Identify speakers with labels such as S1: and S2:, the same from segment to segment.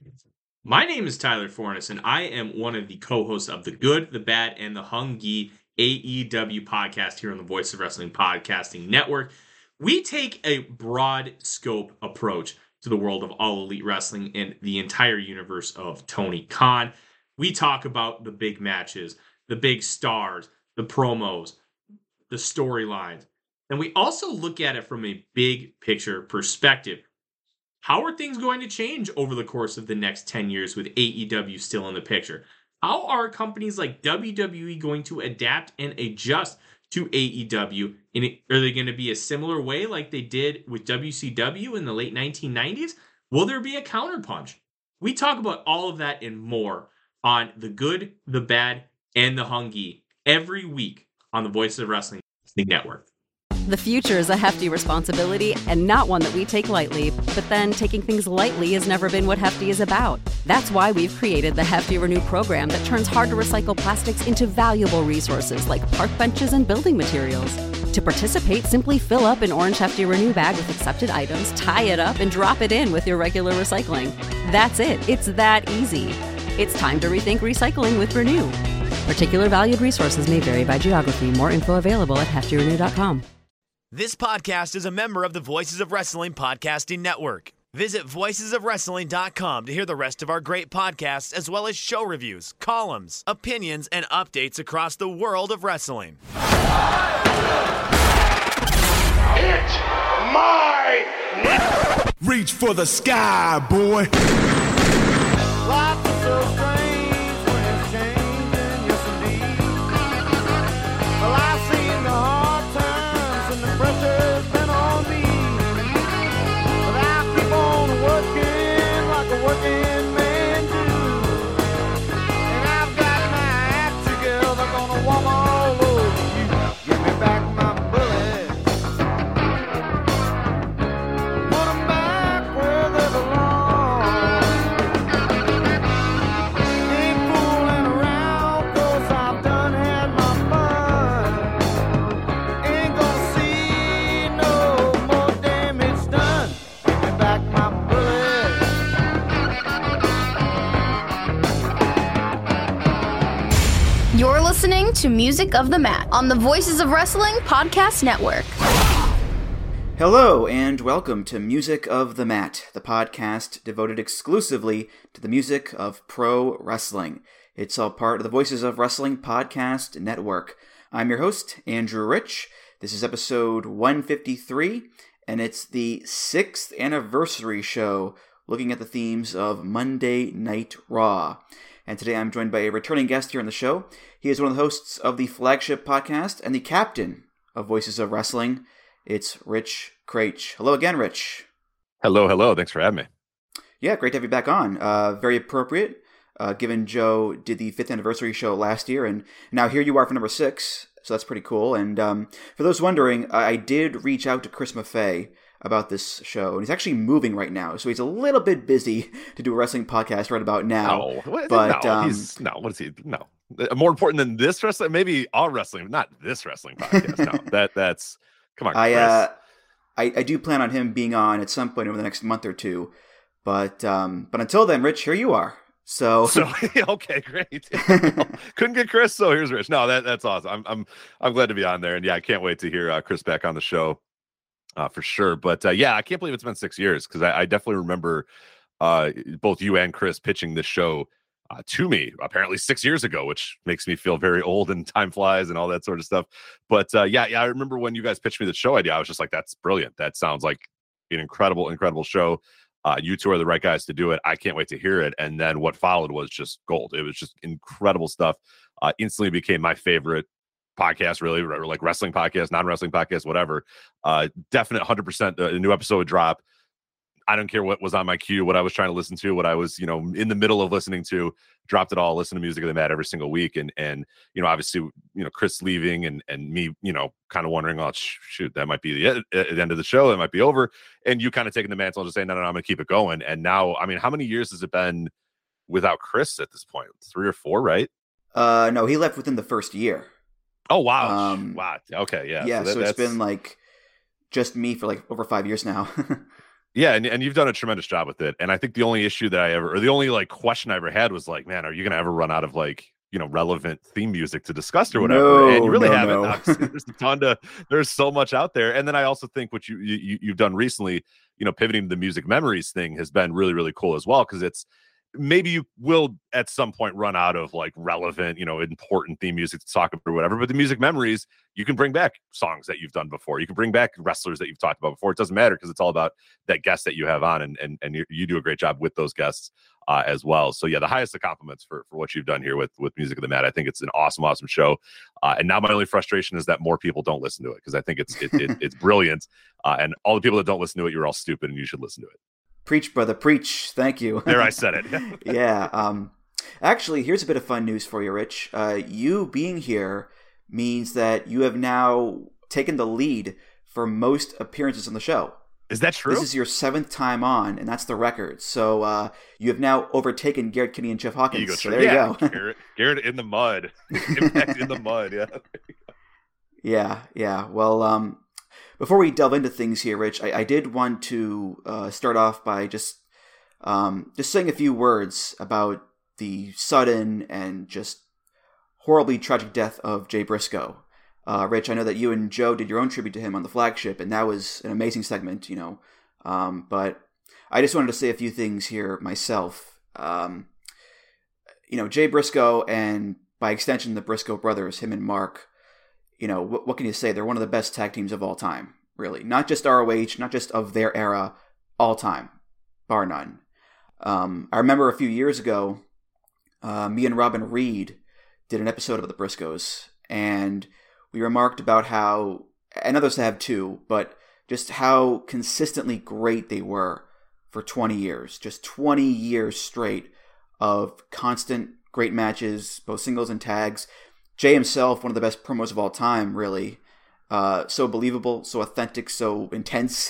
S1: My name is Tyler Fornes, and I am one of the co-hosts of the Good, the Bad, and the Hungy AEW podcast here on the Voice of Wrestling Podcasting Network. We take a broad scope approach to the world of All Elite Wrestling and the entire universe of Tony Khan. We talk about the big matches, the big stars, the promos, the storylines, and we also look at it from a big picture perspective. How are things going to change over the course of the next 10 years with AEW still in the picture? How are companies like WWE going to adapt and adjust to AEW? Are they going to be a similar way like they did with WCW in the late 1990s? Will there be a counterpunch? We talk about all of that and more on The Good, the Bad, and the Hungy every week on the Voice of Wrestling Network.
S2: The future is a hefty responsibility and not one that we take lightly. But then taking things lightly has never been what Hefty is about. That's why we've created the Hefty Renew program that turns hard-to-recycle plastics into valuable resources like park benches and building materials. To participate, simply fill up an orange Hefty Renew bag with accepted items, tie it up, and drop it in with your regular recycling. That's it. It's that easy. It's time to rethink recycling with Renew. Particular valued resources may vary by geography. More info available at heftyrenew.com.
S3: This podcast is a member of the Voices of Wrestling Podcasting Network. Visit voicesofwrestling.com to hear the rest of our great podcasts, as well as show reviews, columns, opinions, and updates across the world of wrestling.
S4: It's my
S5: reach for the sky, boy.
S6: Life is so strange when it's changing, yes indeed. Well, I've seen the hard times and the pressure's been on me. But I keep on working like a working man do. And I've got my act together, gonna walk all over you. Give me back my bullets. Put 'em back where they belong. Ain't fooling around 'cause I've done had my fun. Ain't gonna see no more damage done. Give me back my bullets.
S7: You're listening to Music of the Mat on the Voices of Wrestling Podcast Network.
S8: Hello, and welcome to Music of the Mat, the podcast devoted exclusively to the music of pro wrestling. It's all part of the Voices of Wrestling Podcast Network. I'm your host, Andrew Rich. This is episode 153, and it's the 6th anniversary show looking at the themes of Monday Night Raw. And today I'm joined by a returning guest here on the show. He is one of the hosts of the flagship podcast and the captain of Voices of Wrestling. It's Rich Kraetsch. Hello again, Rich.
S9: Hello. Thanks for having me.
S8: Yeah, great to have you back on. Very appropriate, given Joe did the 5th anniversary show last year, and now here you are for number 6, so that's pretty cool. And for those wondering, I did reach out to Chris Maffei about this show, and he's actually moving right now, so he's a little bit busy to do a wrestling podcast right about now.
S9: What is he? No. More important than this wrestling? Maybe all wrestling, not this wrestling podcast. No, that's... Come on, Chris.
S8: I do plan on him being on at some point over the next month or two, but until then, Rich, here you are. So
S9: okay, great. Couldn't get Chris, so here's Rich. No, that's awesome. I'm glad to be on there, and yeah, I can't wait to hear Chris back on the show for sure. But yeah, I can't believe it's been 6 years because I definitely remember both you and Chris pitching this show to me apparently 6 years ago, which makes me feel very old and time flies and all that sort of stuff. But yeah, I remember when you guys pitched me the show idea, I was just like, that's brilliant. That sounds like an incredible show. You two are the right guys to do it. I can't wait to hear it. And then what followed was just gold. It was just incredible stuff. Instantly became my favorite podcast, really, or like wrestling podcast, non-wrestling podcast, whatever. Definite 100%. A new episode would drop. I don't care what was on my queue, what I was trying to listen to, what I was, in the middle of listening to, dropped it all, listen to Music of the Mat every single week. And obviously, Chris leaving and me, kind of wondering, oh, shoot, that might be the end of the show. That might be over. And you kind of taking the mantle and just saying, no, I'm going to keep it going. And now, I mean, how many years has it been without Chris at this point? 3 or 4, right?
S8: No, he left within the first year.
S9: Oh, wow. Wow. Okay. Yeah.
S8: Yeah. So it's been like just me for like over 5 years now.
S9: Yeah, and you've done a tremendous job with it. And I think the only issue that the only like question I ever had was like, man, are you gonna ever run out of like, you know, relevant theme music to discuss or whatever?
S8: No,
S9: and you really
S8: no,
S9: haven't.
S8: no.
S9: Obviously, there's so much out there. And then I also think what you've done recently, you know, pivoting to the music memories thing has been really, really cool as well, because it's maybe you will at some point run out of like relevant, you know, important theme music to talk about or whatever, but the music memories, you can bring back songs that you've done before. You can bring back wrestlers that you've talked about before. It doesn't matter, because it's all about that guest that you have on, and you do a great job with those guests as well. So yeah, the highest of compliments for what you've done here with Music of the Mat. I think it's an awesome show. And now my only frustration is that more people don't listen to it, because I think it's brilliant. And all the people that don't listen to it, you're all stupid and you should listen to it.
S8: Preach, brother, preach. Thank you.
S9: There, I said it.
S8: Yeah. Actually, here's a bit of fun news for you, Rich. You being here means that you have now taken the lead for most appearances on the show.
S9: Is that true?
S8: This is your 7th time on, and that's the record. So you have now overtaken Garrett Kinney and Jeff Hawkins. So there you
S9: go. Garrett in the mud. Impact in the mud, yeah.
S8: Yeah. Well, before we delve into things here, Rich, I did want to start off by just saying a few words about the sudden and just horribly tragic death of Jay Briscoe. Rich, I know that you and Joe did your own tribute to him on the flagship, and that was an amazing segment, you know. But I just wanted to say a few things here myself. You know, Jay Briscoe, and by extension the Briscoe brothers, him and Mark, you know, what can you say? They're one of the best tag teams of all time, really. Not just ROH, not just of their era, all time, bar none. I remember a few years ago, me and Robin Reed did an episode of the Briscoes, and we remarked about how, and others have too, but just how consistently great they were for 20 years. Just 20 years straight of constant great matches, both singles and tags. Jay himself, one of the best promos of all time, really. So believable, so authentic, so intense.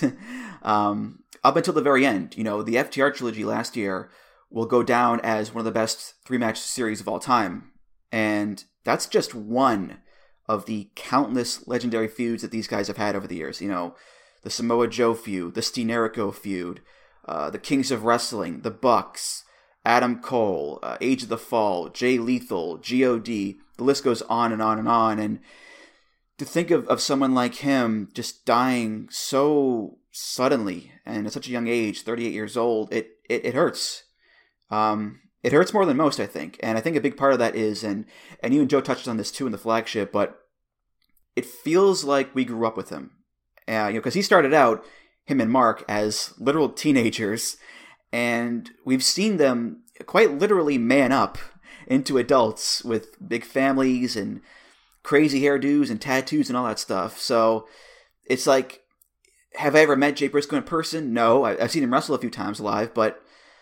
S8: Up until the very end. You know, the FTR trilogy last year will go down as one of the best 3-match series of all time. And that's just one of the countless legendary feuds that these guys have had over the years. You know, the Samoa Joe feud, the Steen Jericho feud, the Kings of Wrestling, the Bucks, Adam Cole, Age of the Fall, Jay Lethal, G.O.D., the list goes on and on and on. And to think of someone like him just dying so suddenly and at such a young age, 38 years old, it hurts. It hurts more than most, I think. And I think a big part of that is, and you and Joe touched on this too in the flagship, but it feels like we grew up with him. You know, because he started out, him and Mark, as literal teenagers, and we've seen them quite literally man up into adults with big families and crazy hairdos and tattoos and all that stuff. So it's like, have I ever met Jay Briscoe in person? No. I've seen him wrestle a few times live, but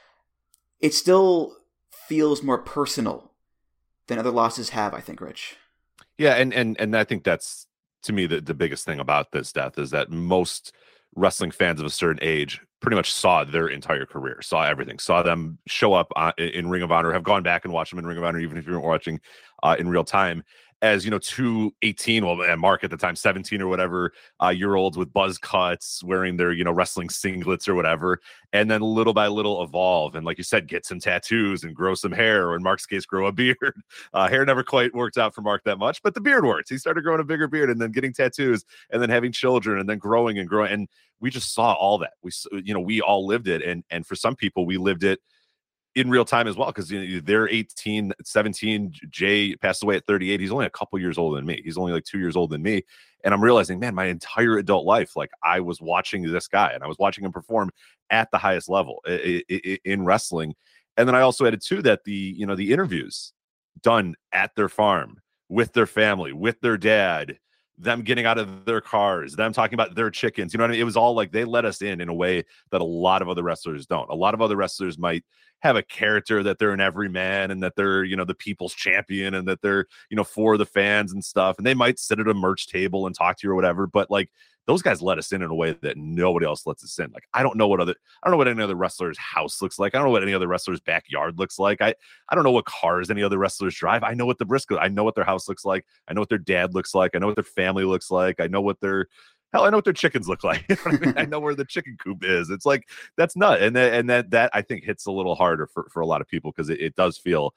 S8: it still feels more personal than other losses have, I think, Rich.
S9: Yeah, and I think that's, to me, the biggest thing about this death is that most wrestling fans of a certain age pretty much saw their entire career, saw everything, saw them show up in Ring of Honor, have gone back and watched them in Ring of Honor, even if you weren't watching in real time, as, you know, 2 18, well, and Mark at the time 17 or whatever year olds with buzz cuts, wearing their, you know, wrestling singlets or whatever, and then little by little evolve, and like you said, get some tattoos and grow some hair, or in Mark's case, grow a beard. Hair never quite worked out for Mark that much, but the beard worked. He started growing a bigger beard, and then getting tattoos, and then having children, and then growing, and we just saw all that. We all lived it, and for some people, we lived it in real time as well, because, you know, they're 18, 17. Jay passed away at 38. He's only a couple years older than me. He's only like 2 years older than me. And I'm realizing, man, my entire adult life, like, I was watching this guy, and I was watching him perform at the highest level in wrestling. And then I also added too that the interviews done at their farm with their family, with their dad, them getting out of their cars, them talking about their chickens, you know what I mean? It was all like, they let us in a way that a lot of other wrestlers don't. A lot of other wrestlers might have a character that they're an everyman, and that they're, you know, the people's champion, and that they're, you know, for the fans and stuff. And they might sit at a merch table and talk to you or whatever. But like, those guys let us in a way that nobody else lets us in. Like, I don't know what any other wrestler's house looks like. I don't know what any other wrestler's backyard looks like. I don't know what cars any other wrestlers drive. I know what the Briscoe, I know what their house looks like. I know what their dad looks like. I know what their family looks like. I know what their Hell, I know what their chickens look like. You know what I mean? I know where the chicken coop is. It's like, that's nut. And that I think hits a little harder for a lot of people, because it does feel,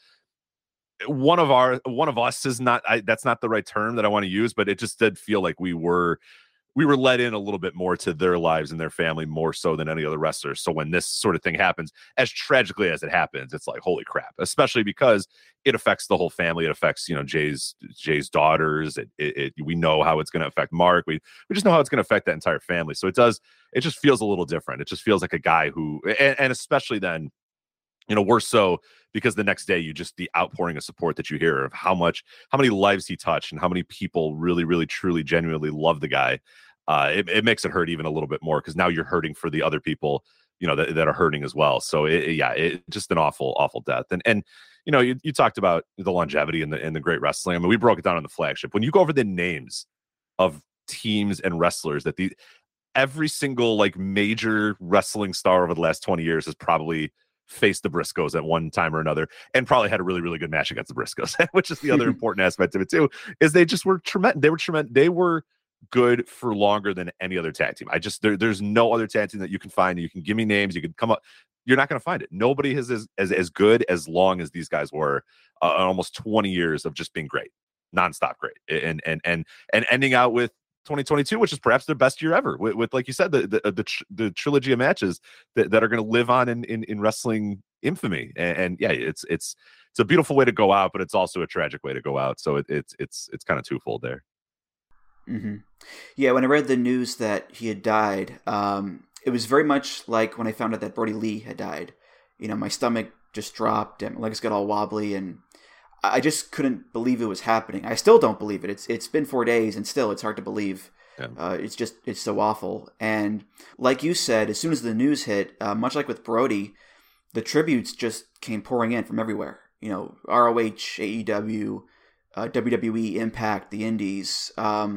S9: one of us is not, that's not the right term that I want to use, but it just did feel like we were let in a little bit more to their lives and their family, more so than any other wrestler. So when this sort of thing happens, as tragically as it happens, it's like, holy crap, especially because it affects the whole family. It affects, Jay's daughters. We know how it's going to affect Mark. We just know how it's going to affect that entire family. So it just feels a little different. It just feels like a guy who, and especially then, worse so because the next day, the outpouring of support that you hear of how many lives he touched and how many people really, really, truly, genuinely love the guy. It makes it hurt even a little bit more, because now you're hurting for the other people, that are hurting as well. So it just an awful, awful death. And you talked about the longevity and the great wrestling. I mean, we broke it down on the flagship. When you go over the names of teams and wrestlers that every single like major wrestling star over the last 20 years has probably faced the Briscoes at one time or another, and probably had a really, really good match against the Briscoes, which is the other important aspect of it too, is they just were tremendous. They were tremendous. They were good for longer than any other tag team. There's no other tag team that you can find. You can give me names. You can come up. You're not going to find it. Nobody is as good as long as these guys were. Almost 20 years of just being great, nonstop great, and ending out with 2022, which is perhaps their best year ever, with like you said, the trilogy of matches that are going to live on in wrestling infamy. And yeah, it's a beautiful way to go out, but it's also a tragic way to go out. So it's kind of twofold there.
S8: Mm-hmm. Yeah, when I read the news that he had died, it was very much like when I found out that Brody Lee had died. My stomach just dropped and my legs got all wobbly, and I just couldn't believe it was happening. I still don't believe it. It's been 4 days, and still it's hard to believe. Yeah. It's so awful. And like you said, as soon as the news hit, much like with Brody, the tributes just came pouring in from everywhere. ROH, AEW, WWE, Impact, the Indies,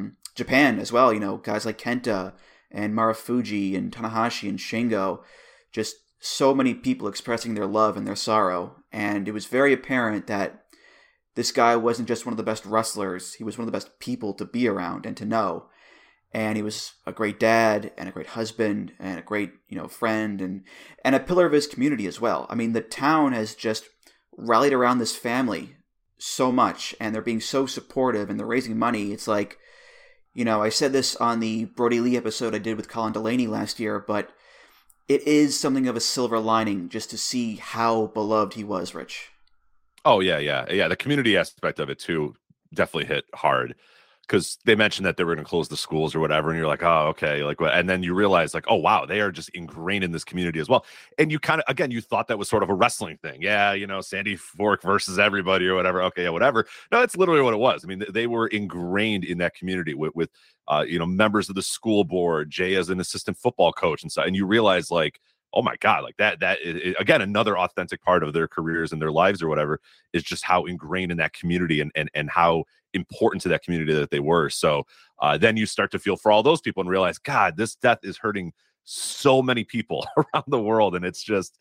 S8: Japan as well. Guys like Kenta and Marufuji and Tanahashi and Shingo, just so many people expressing their love and their sorrow. And it was very apparent that this guy wasn't just one of the best wrestlers. He was one of the best people to be around and to know. And he was a great dad and a great husband and a great, friend and a pillar of his community as well. I mean, the town has just rallied around this family so much, and they're being so supportive, and they're raising money. It's like, I said this on the Brody Lee episode I did with Colin Delaney last year, but it is something of a silver lining just to see how beloved he was, Rich.
S9: Oh, yeah. The community aspect of it, too, definitely hit hard, because they mentioned that they were going to close the schools or whatever. And you're like, oh, okay. Like, and then you realize, like, oh, wow, they are just ingrained in this community as well. And you kind of, again, you thought that was sort of a wrestling thing. Yeah, Sandy Fork versus everybody or whatever. Okay, yeah, whatever. No, it's literally what it was. I mean, they were ingrained in that community with members of the school board, Jay as an assistant football coach and stuff. And you realize, like, oh my God, like that is, again, another authentic part of their careers and their lives or whatever, is just how ingrained in that community and how important to that community that they were. So then you start to feel for all those people and realize, God, this death is hurting so many people around the world. And it's just,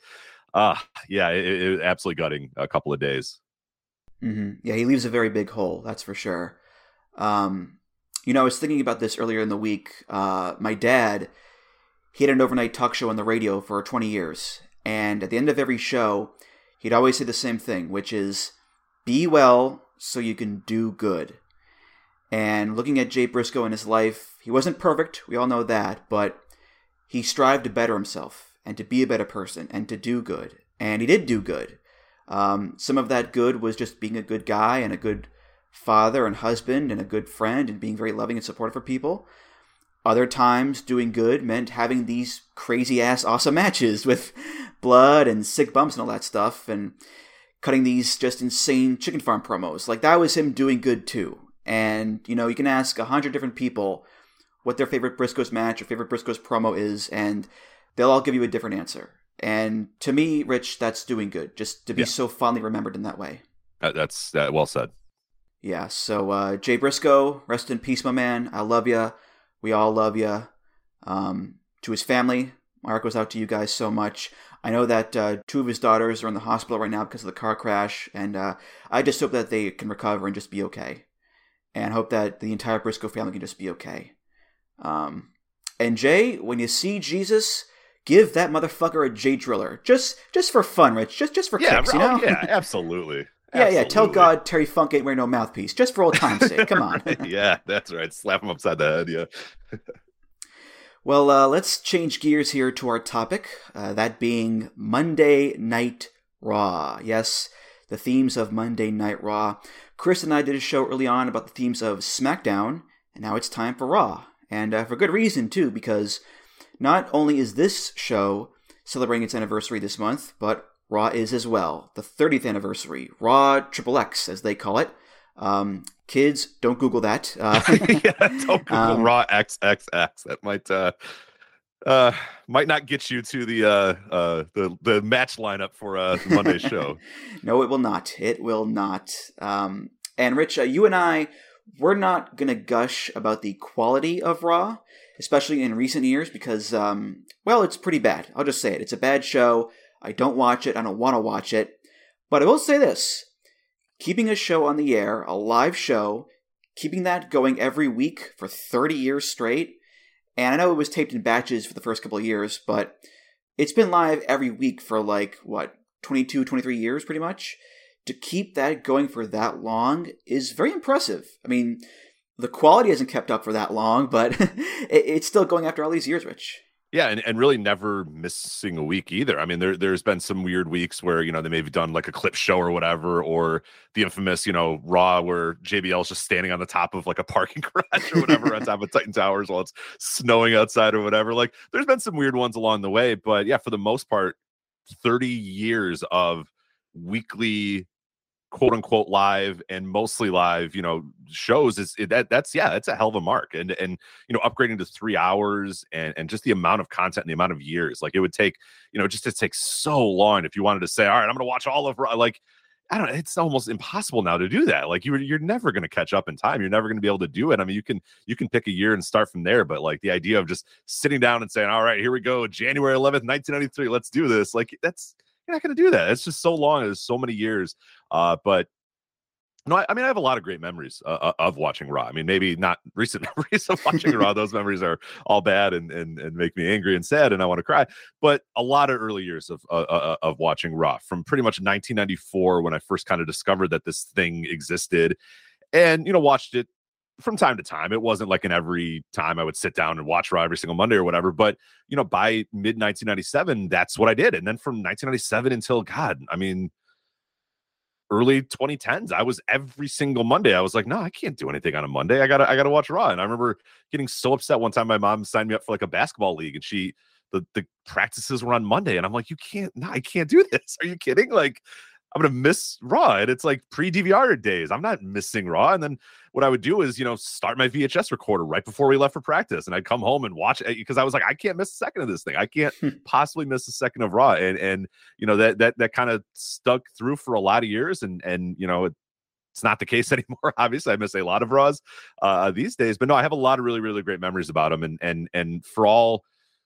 S9: it was absolutely gutting a couple of days.
S8: Mm-hmm. Yeah, he leaves a very big hole, that's for sure. I was thinking about this earlier in the week. My dad, he had an overnight talk show on the radio for 20 years. And at the end of every show, he'd always say the same thing, which is, be well so you can do good. And looking at Jay Briscoe in his life, he wasn't perfect, we all know that, but he strived to better himself and to be a better person and to do good. And he did do good. Some of that good was just being a good guy and a good father and husband and a good friend and being very loving and supportive for people. Other times, doing good meant having these crazy-ass awesome matches with blood and sick bumps and all that stuff, and cutting these just insane chicken farm promos. Like, that was him doing good, too. And, you can ask 100 different people what their favorite Briscoes match or favorite Briscoes promo is, and they'll all give you a different answer. And to me, Rich, that's doing good, just to be so fondly remembered in that way.
S9: That's well said.
S8: Yeah, so Jay Briscoe, rest in peace, my man. I love you. We all love you. To his family, my heart goes out to you guys so much. I know that 2 of his daughters are in the hospital right now because of the car crash, and I just hope that they can recover and just be okay. And hope that the entire Briscoe family can just be okay. And Jay, when you see Jesus, give that motherfucker a J driller, just for fun, Rich, just for kicks, you know?
S9: Yeah, absolutely.
S8: Yeah. Tell God Terry Funk ain't wearing no mouthpiece, just for old time's sake. Come on.
S9: Yeah, that's right. Slap him upside the head. Yeah.
S8: Well, let's change gears here to our topic, that being Monday Night Raw. Yes, the themes of Monday Night Raw. Chris and I did a show early on about the themes of SmackDown, and now it's time for Raw. And for good reason, too, because not only is this show celebrating its anniversary this month, but Raw is as well. The 30th anniversary. Raw XXX, as they call it. Kids, don't Google that.
S9: Don't Google Raw XXX. That might not get you to the match lineup for Monday's show.
S8: No, it will not. It will not. And Rich, you and I, we're not going to gush about the quality of Raw, especially in recent years, because, well, it's pretty bad. I'll just say it. It's a bad show. I don't watch it. I don't want to watch it. But I will say this. Keeping a show on the air, a live show, keeping that going every week for 30 years straight, and I know it was taped in batches for the first couple of years, but it's been live every week for 22, 23 years pretty much. To keep that going for that long is very impressive. I mean, the quality hasn't kept up for that long, but it's still going after all these years, Rich.
S9: Yeah, and really never missing a week either. I mean, there's been some weird weeks where, they may have done like a clip show or whatever, or the infamous, Raw where JBL's just standing on the top of like a parking garage or whatever on top of Titan Towers while it's snowing outside or whatever. Like, there's been some weird ones along the way, but yeah, for the most part, 30 years of weekly quote unquote live and mostly live, shows that's a hell of a mark. And upgrading to 3 hours and just the amount of content and the amount of years, like it would take, just to take so long if you wanted to say, all right, I'm going to watch all of like, I don't know, it's almost impossible now to do that. Like you're never going to catch up in time. You're never going to be able to do it. I mean, you can pick a year and start from there, but like the idea of just sitting down and saying, all right, here we go, January 11th, 1993, let's do this. Like you're not going to do that. It's just so long. It's so many years. But no, I mean, I have a lot of great memories of watching Raw. I mean, maybe not recent memories of watching Raw. Those memories are all bad and make me angry and sad and I want to cry. But a lot of early years of watching Raw, from pretty much 1994 when I first kind of discovered that this thing existed, and watched it from time to time. It wasn't like in every time I would sit down and watch Raw every single Monday or whatever. But by mid 1997, that's what I did. And then from 1997 until early 2010s, I was every single Monday. I was like, no, I can't do anything on a Monday. I gotta watch Raw. And I remember getting so upset one time. My mom signed me up for like a basketball league, and the practices were on Monday, and I'm like, I can't do this. Are you kidding? Like, I'm gonna miss Raw, and it's like pre-DVR days. I'm not missing Raw. And then what I would do is, start my VHS recorder right before we left for practice, and I'd come home and watch it because I was like, I can't miss a second of this thing. I can't possibly miss a second of Raw. And that kind of stuck through for a lot of years, and it's not the case anymore. Obviously, I miss a lot of Raws these days, but no, I have a lot of really, really great memories about them, and for all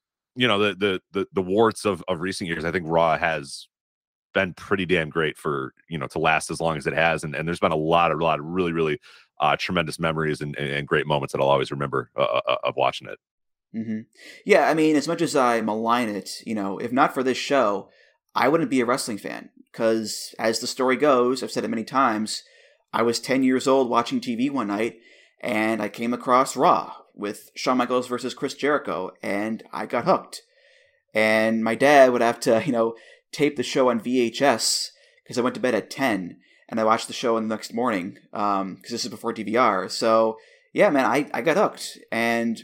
S9: the warts of recent years, I think Raw has been pretty damn great for to last as long as it has, and there's been a lot of really, really tremendous memories and great moments that I'll always remember of watching it.
S8: Mm-hmm. Yeah, I mean, as much as I malign it, if not for this show, I wouldn't be a wrestling fan, because as the story goes, I've said it many times, I was 10 years old watching TV one night, and I came across Raw with Shawn Michaels versus Chris Jericho, and I got hooked. And my dad would have to, tape the show on VHS, because I went to bed at 10, and I watched the show the next morning, because this is before DVR. So, yeah, man, I got hooked. And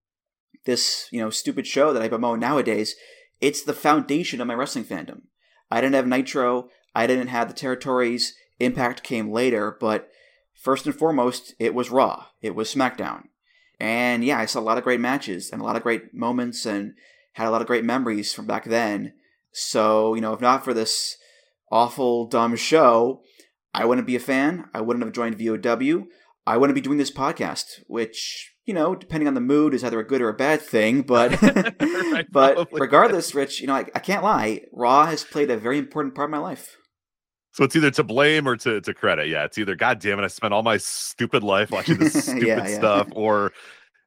S8: this, stupid show that I promote nowadays, it's the foundation of my wrestling fandom. I didn't have Nitro. I didn't have the territories. Impact came later, but first and foremost, it was Raw. It was SmackDown. And yeah, I saw a lot of great matches and a lot of great moments and had a lot of great memories from back then. So, if not for this awful, dumb show, I wouldn't be a fan. I wouldn't have joined VOW. I wouldn't be doing this podcast, which, depending on the mood, is either a good or a bad thing. But
S9: right,
S8: but regardless, Rich, I can't lie. Raw has played a very important part of my life.
S9: So it's either to blame or to credit. Yeah, it's either, God damn it, I spent all my stupid life watching this stupid stuff, or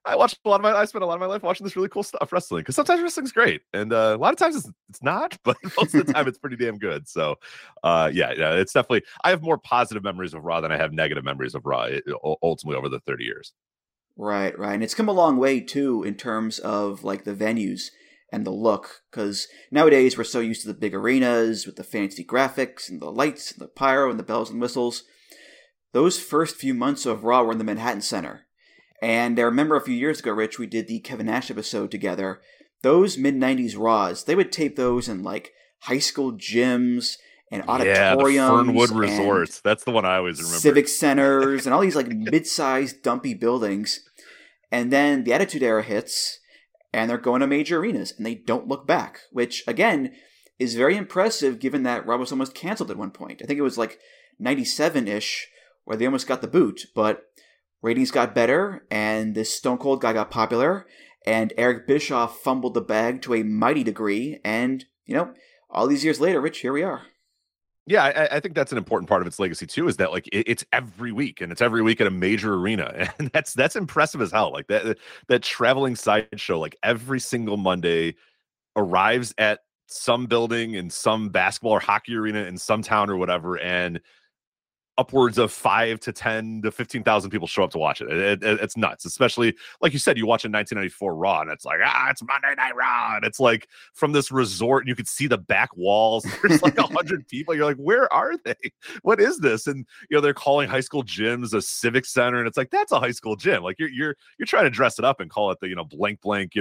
S9: I spent a lot of my life watching this really cool stuff wrestling, because sometimes wrestling's great, and a lot of times it's not, but most of the time it's pretty damn good. So, yeah, it's definitely, I have more positive memories of Raw than I have negative memories of Raw. Ultimately, over the 30 years.
S8: Right, and it's come a long way too in terms of like the venues and the look, because nowadays we're so used to the big arenas with the fancy graphics and the lights and the pyro and the bells and whistles. Those first few months of Raw were in the Manhattan Center. And I remember a few years ago, Rich, we did the Kevin Nash episode together. Those mid-90s Raws, they would tape those in like high school gyms and auditoriums.
S9: Yeah, the Fernwood Resorts. That's the one I always remember.
S8: Civic centers and all these like mid-sized dumpy buildings. And then the Attitude Era hits, and they're going to major arenas, and they don't look back, which, again, is very impressive given that Raw was almost canceled at one point. I think it was like 97-ish, where they almost got the boot, but ratings got better, and this Stone Cold guy got popular, and Eric Bischoff fumbled the bag to a mighty degree, and, all these years later, Rich, here we are.
S9: Yeah, I think that's an important part of its legacy too, is that like it's every week, and it's every week at a major arena, and that's impressive as hell. Like that traveling sideshow, like every single Monday, arrives at some building in some basketball or hockey arena in some town or whatever, and upwards of 5 to 10 to 15,000 people show up to watch it. It's nuts, especially like you said, you watch a 1994 Raw, and it's like, it's Monday Night Raw, and it's like from this resort, and you could see the back walls. There's like 100 people. You're like, where are they? What is this? And they're calling high school gyms a civic center, and it's like, that's a high school gym. Like you're trying to dress it up and call it the blank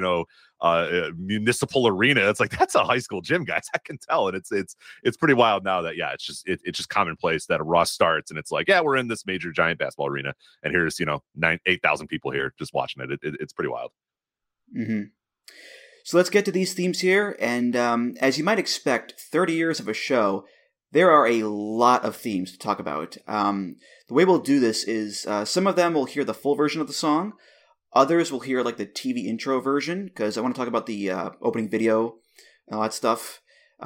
S9: municipal arena. It's like, that's a high school gym, guys. I can tell. And it's pretty wild now that it's just commonplace that a Raw starts and it's like, we're in this major giant basketball arena, and here's 8,000 people here just watching it. It's pretty wild.
S8: Mm-hmm. So let's get to these themes here, and as you might expect, 30 years of a show, there are a lot of themes to talk about. The way we'll do this is some of them will hear the full version of the song. Others will hear like the TV intro version, because I want to talk about the opening video and all that stuff.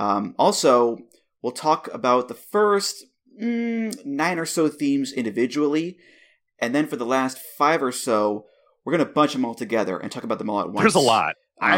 S8: Also, we'll talk about the first 9 or so themes individually, and then for the last 5 or so, we're going to bunch them all together and talk about them all at once.
S9: There's a lot.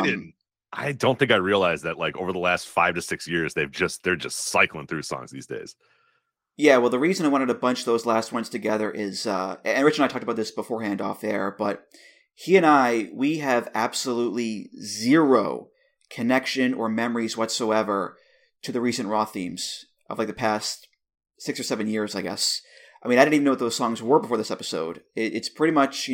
S9: I don't think I realized that like over the last 5 to 6 years, they're just cycling through songs these days.
S8: Yeah, well, the reason I wanted to bunch those last ones together is, and Rich and I talked about this beforehand off air, but he and we have absolutely zero connection or memories whatsoever to the recent Raw themes of like the past 6 or 7 years, I guess. I mean, I didn't even know what those songs were before this episode. It's pretty much,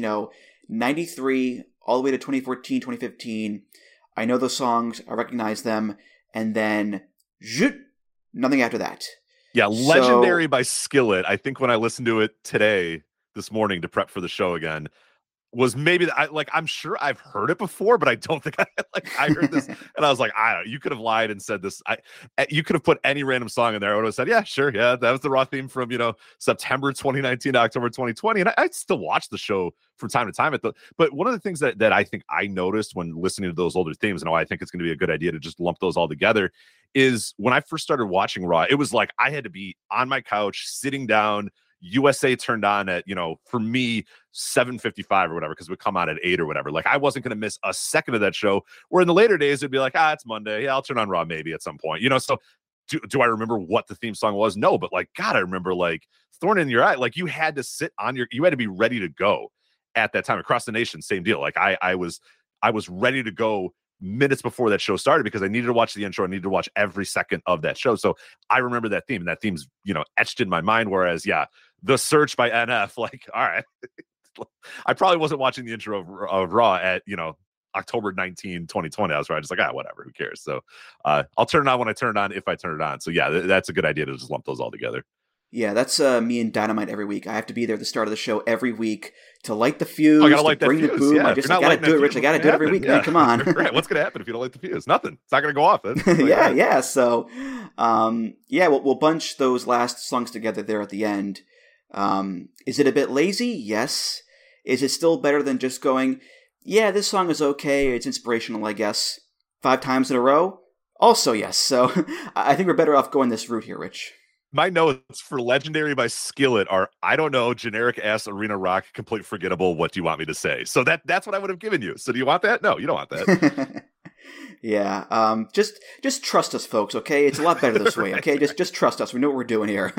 S8: 93 all the way to 2014, 2015. I know those songs, I recognize them, and then nothing after that.
S9: Yeah, Legendary by Skillet. I think when I listened to it this morning to prep for the show again, was maybe I'm sure I've heard it before, but I don't think I heard this, and I was like, I don't know. You could have lied and said this. You could have put any random song in there. I would have said, yeah, sure, yeah, that was the Raw theme from September 2019 to October 2020, and I still watch the show from time to time. But one of the things that I think I noticed when listening to those older themes, and why I think it's going to be a good idea to just lump those all together, is when I first started watching Raw, it was like I had to be on my couch sitting down. USA turned on at, for me, 7:55 or whatever, because it would come on at 8 or whatever. Like, I wasn't going to miss a second of that show, where in the later days, it'd be like, it's Monday. Yeah, I'll turn on Raw maybe at some point. So do I remember what the theme song was? No, but God, I remember Thorn in Your Eye. Like, you had to you had to be ready to go at that time. Across the Nation, same deal. Like, I was ready to go minutes before that show started, because I needed to watch the intro. I needed to watch every second of that show. So I remember that theme, and that theme's, etched in my mind. Whereas, The Search by NF, all right. I probably wasn't watching the intro of Raw at, October 19, 2020. I was probably just like, whatever, who cares? So I'll turn it on when I turn it on, if I turn it on. So yeah, that's a good idea to just lump those all together. Yeah,
S8: that's me and Dynamite every week. I have to be there at the start of the show every week to light the fuse, to bring the boom.
S9: Yeah,
S8: I got to do it, Rich. I got to do it every week. Yeah. Man, come on.
S9: Right. What's going to happen if you don't light the fuse? Nothing. It's not going to go off.
S8: Yeah. So, we'll bunch those last songs together there at the end. Is it a bit lazy? Yes. Is it still better than just going, this song is okay, it's inspirational, I guess, 5 times in a row? Also yes. So I think we're better off going this route here, Rich.
S9: My notes for Legendary by Skillet are, I don't know, generic ass arena rock, complete forgettable. What do you want me to say? So that's what I would have given you. So do you want that? No, you don't want that.
S8: Yeah. Just trust us, folks. Okay, it's a lot better this way. Okay, just trust us. We know what we're doing here.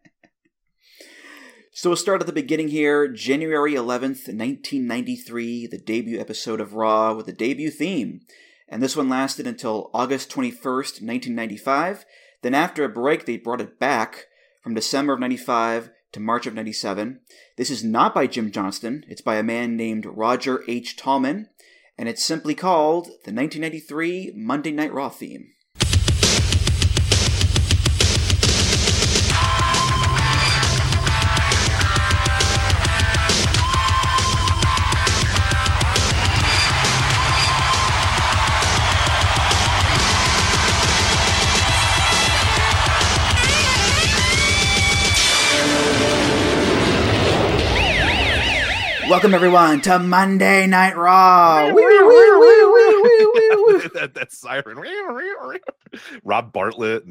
S8: So we'll start at the beginning here. January 11th, 1993, the debut episode of Raw with the debut theme. And this one lasted until August 21st, 1995. Then after a break, they brought it back from December of 95 to March of 97. This is not by Jim Johnston. It's by a man named Roger H. Tallman. And it's simply called the 1993 Monday Night Raw theme. Welcome, everyone, to Monday Night Raw.
S9: that siren. Rob Bartlett.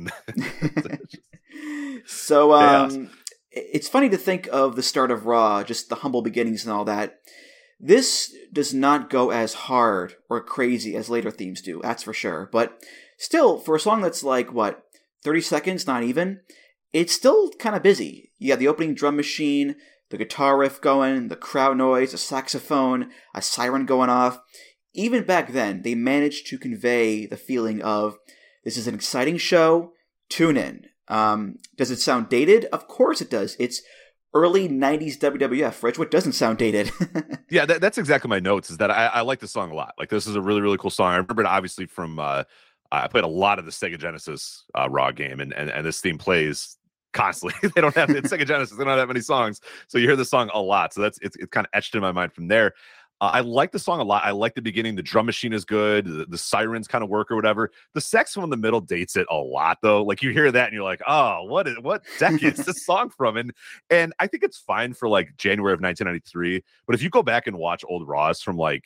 S8: So, it's funny to think of the start of Raw, just the humble beginnings and all that. This does not go as hard or crazy as later themes do, that's for sure. But still, for a song that's like, 30 seconds, not even, it's still kind of busy. You got the opening drum machine, the guitar riff going, the crowd noise, a saxophone, a siren going off. Even back then, they managed to convey the feeling of, this is an exciting show, tune in. Does it sound dated? Of course it does. It's early 90s WWF, Rich. What doesn't sound dated?
S9: Yeah, that's exactly my notes, is that I like the song a lot. Like, this is a really, really cool song. I remember it obviously from, I played a lot of the Sega Genesis Raw game, and this theme plays constantly. They don't have, it's Sega Genesis, they don't have that many songs, so you hear the song a lot. So it's kind of etched in my mind from there. I like the song a lot. I like the beginning. The drum machine is good. The sirens kind of work or whatever. The saxophone in the middle dates it a lot, though. Like, you hear that and you're like, oh, what decade is this song from? And I think it's fine for like January of 1993. But if you go back and watch old Raws from like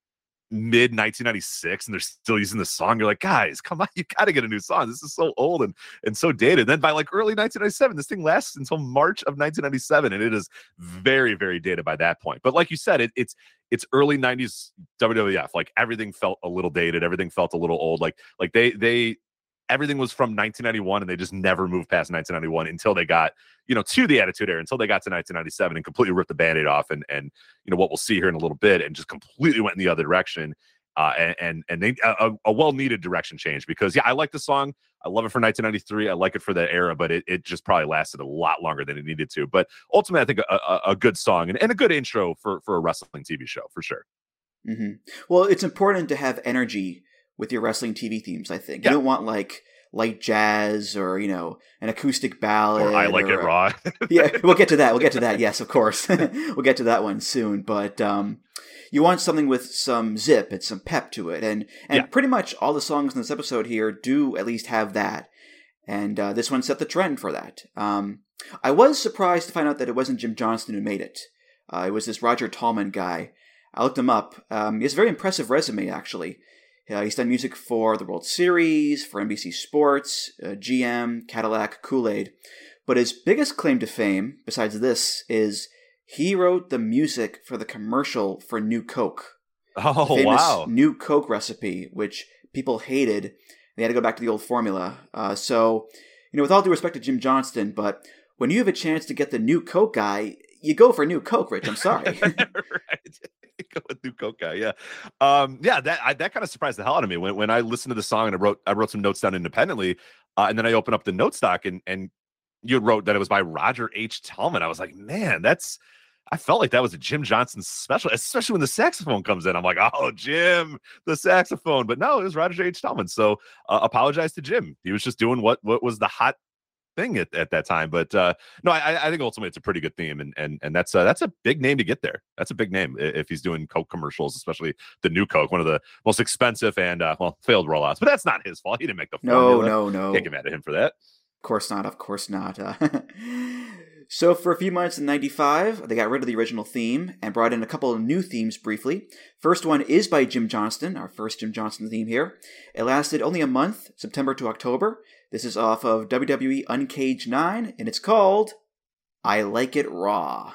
S9: mid 1996 and they're still using the song, you're like, guys, come on, you gotta get a new song. This is so old and so dated. Then by like early 1997, this thing lasts until March of 1997, and it is very, very dated by that point. But like you said, it's early 90s WWF. Like, everything felt a little dated, everything felt a little old. Like they everything was from 1991, and they just never moved past 1991 until they got, to the Attitude Era, until they got to 1997 and completely ripped the Band-Aid off, and what we'll see here in a little bit, and just completely went in the other direction. And they a well-needed direction change, because I like the song. I love it for 1993. I like it for that era, but it just probably lasted a lot longer than it needed to. But ultimately, I think a good song and a good intro for a wrestling TV show, for sure.
S8: Mm-hmm. Well, it's important to have energy with your wrestling TV themes, I think. You don't want like light jazz or, an acoustic ballad.
S9: Or I Like It Raw.
S8: Yeah, we'll get to that. Yes, of course. We'll get to that one soon. But you want something with some zip and some pep to it. And pretty much all the songs in this episode here do at least have that. And this one set the trend for that. I was surprised to find out that it wasn't Jim Johnston who made it. It was this Roger Tallman guy. I looked him up. He has a very impressive resume, actually. He's done music for the World Series, for NBC Sports, GM, Cadillac, Kool-Aid. But his biggest claim to fame, besides this, is he wrote the music for the commercial for New Coke.
S9: Oh,
S8: the famous
S9: wow.
S8: New Coke recipe, which people hated. They had to go back to the old formula. So, with all due respect to Jim Johnston, but when you have a chance to get the New Coke guy, you go for New Coke, Rich. I'm sorry.
S9: Right. Go with New Coke guy, that kind of surprised the hell out of me when I listened to the song, and I wrote some notes down independently, and then I opened up the note stock and you wrote that it was by Roger H. Tallman. I was like, man, I felt like that was a Jim Johnston special, especially when the saxophone comes in. I'm like, oh, Jim, the saxophone. But no, it was Roger H. Tallman. So apologize to Jim. He was just doing what was the hot thing at that time. But no, I think ultimately it's a pretty good theme, and that's a big name to get there. That's a big name if he's doing Coke commercials, especially the New Coke, one of the most expensive and failed rollouts. But that's not his fault. He didn't make the formula.
S8: No.
S9: Can't get mad at him for that.
S8: Of course not. So for a few months in 95, they got rid of the original theme and brought in a couple of new themes briefly. First one is by Jim Johnston, our first Jim Johnston theme here. It lasted only a month, September to October. This is off of WWE Uncaged 9, and it's called I Like It Raw.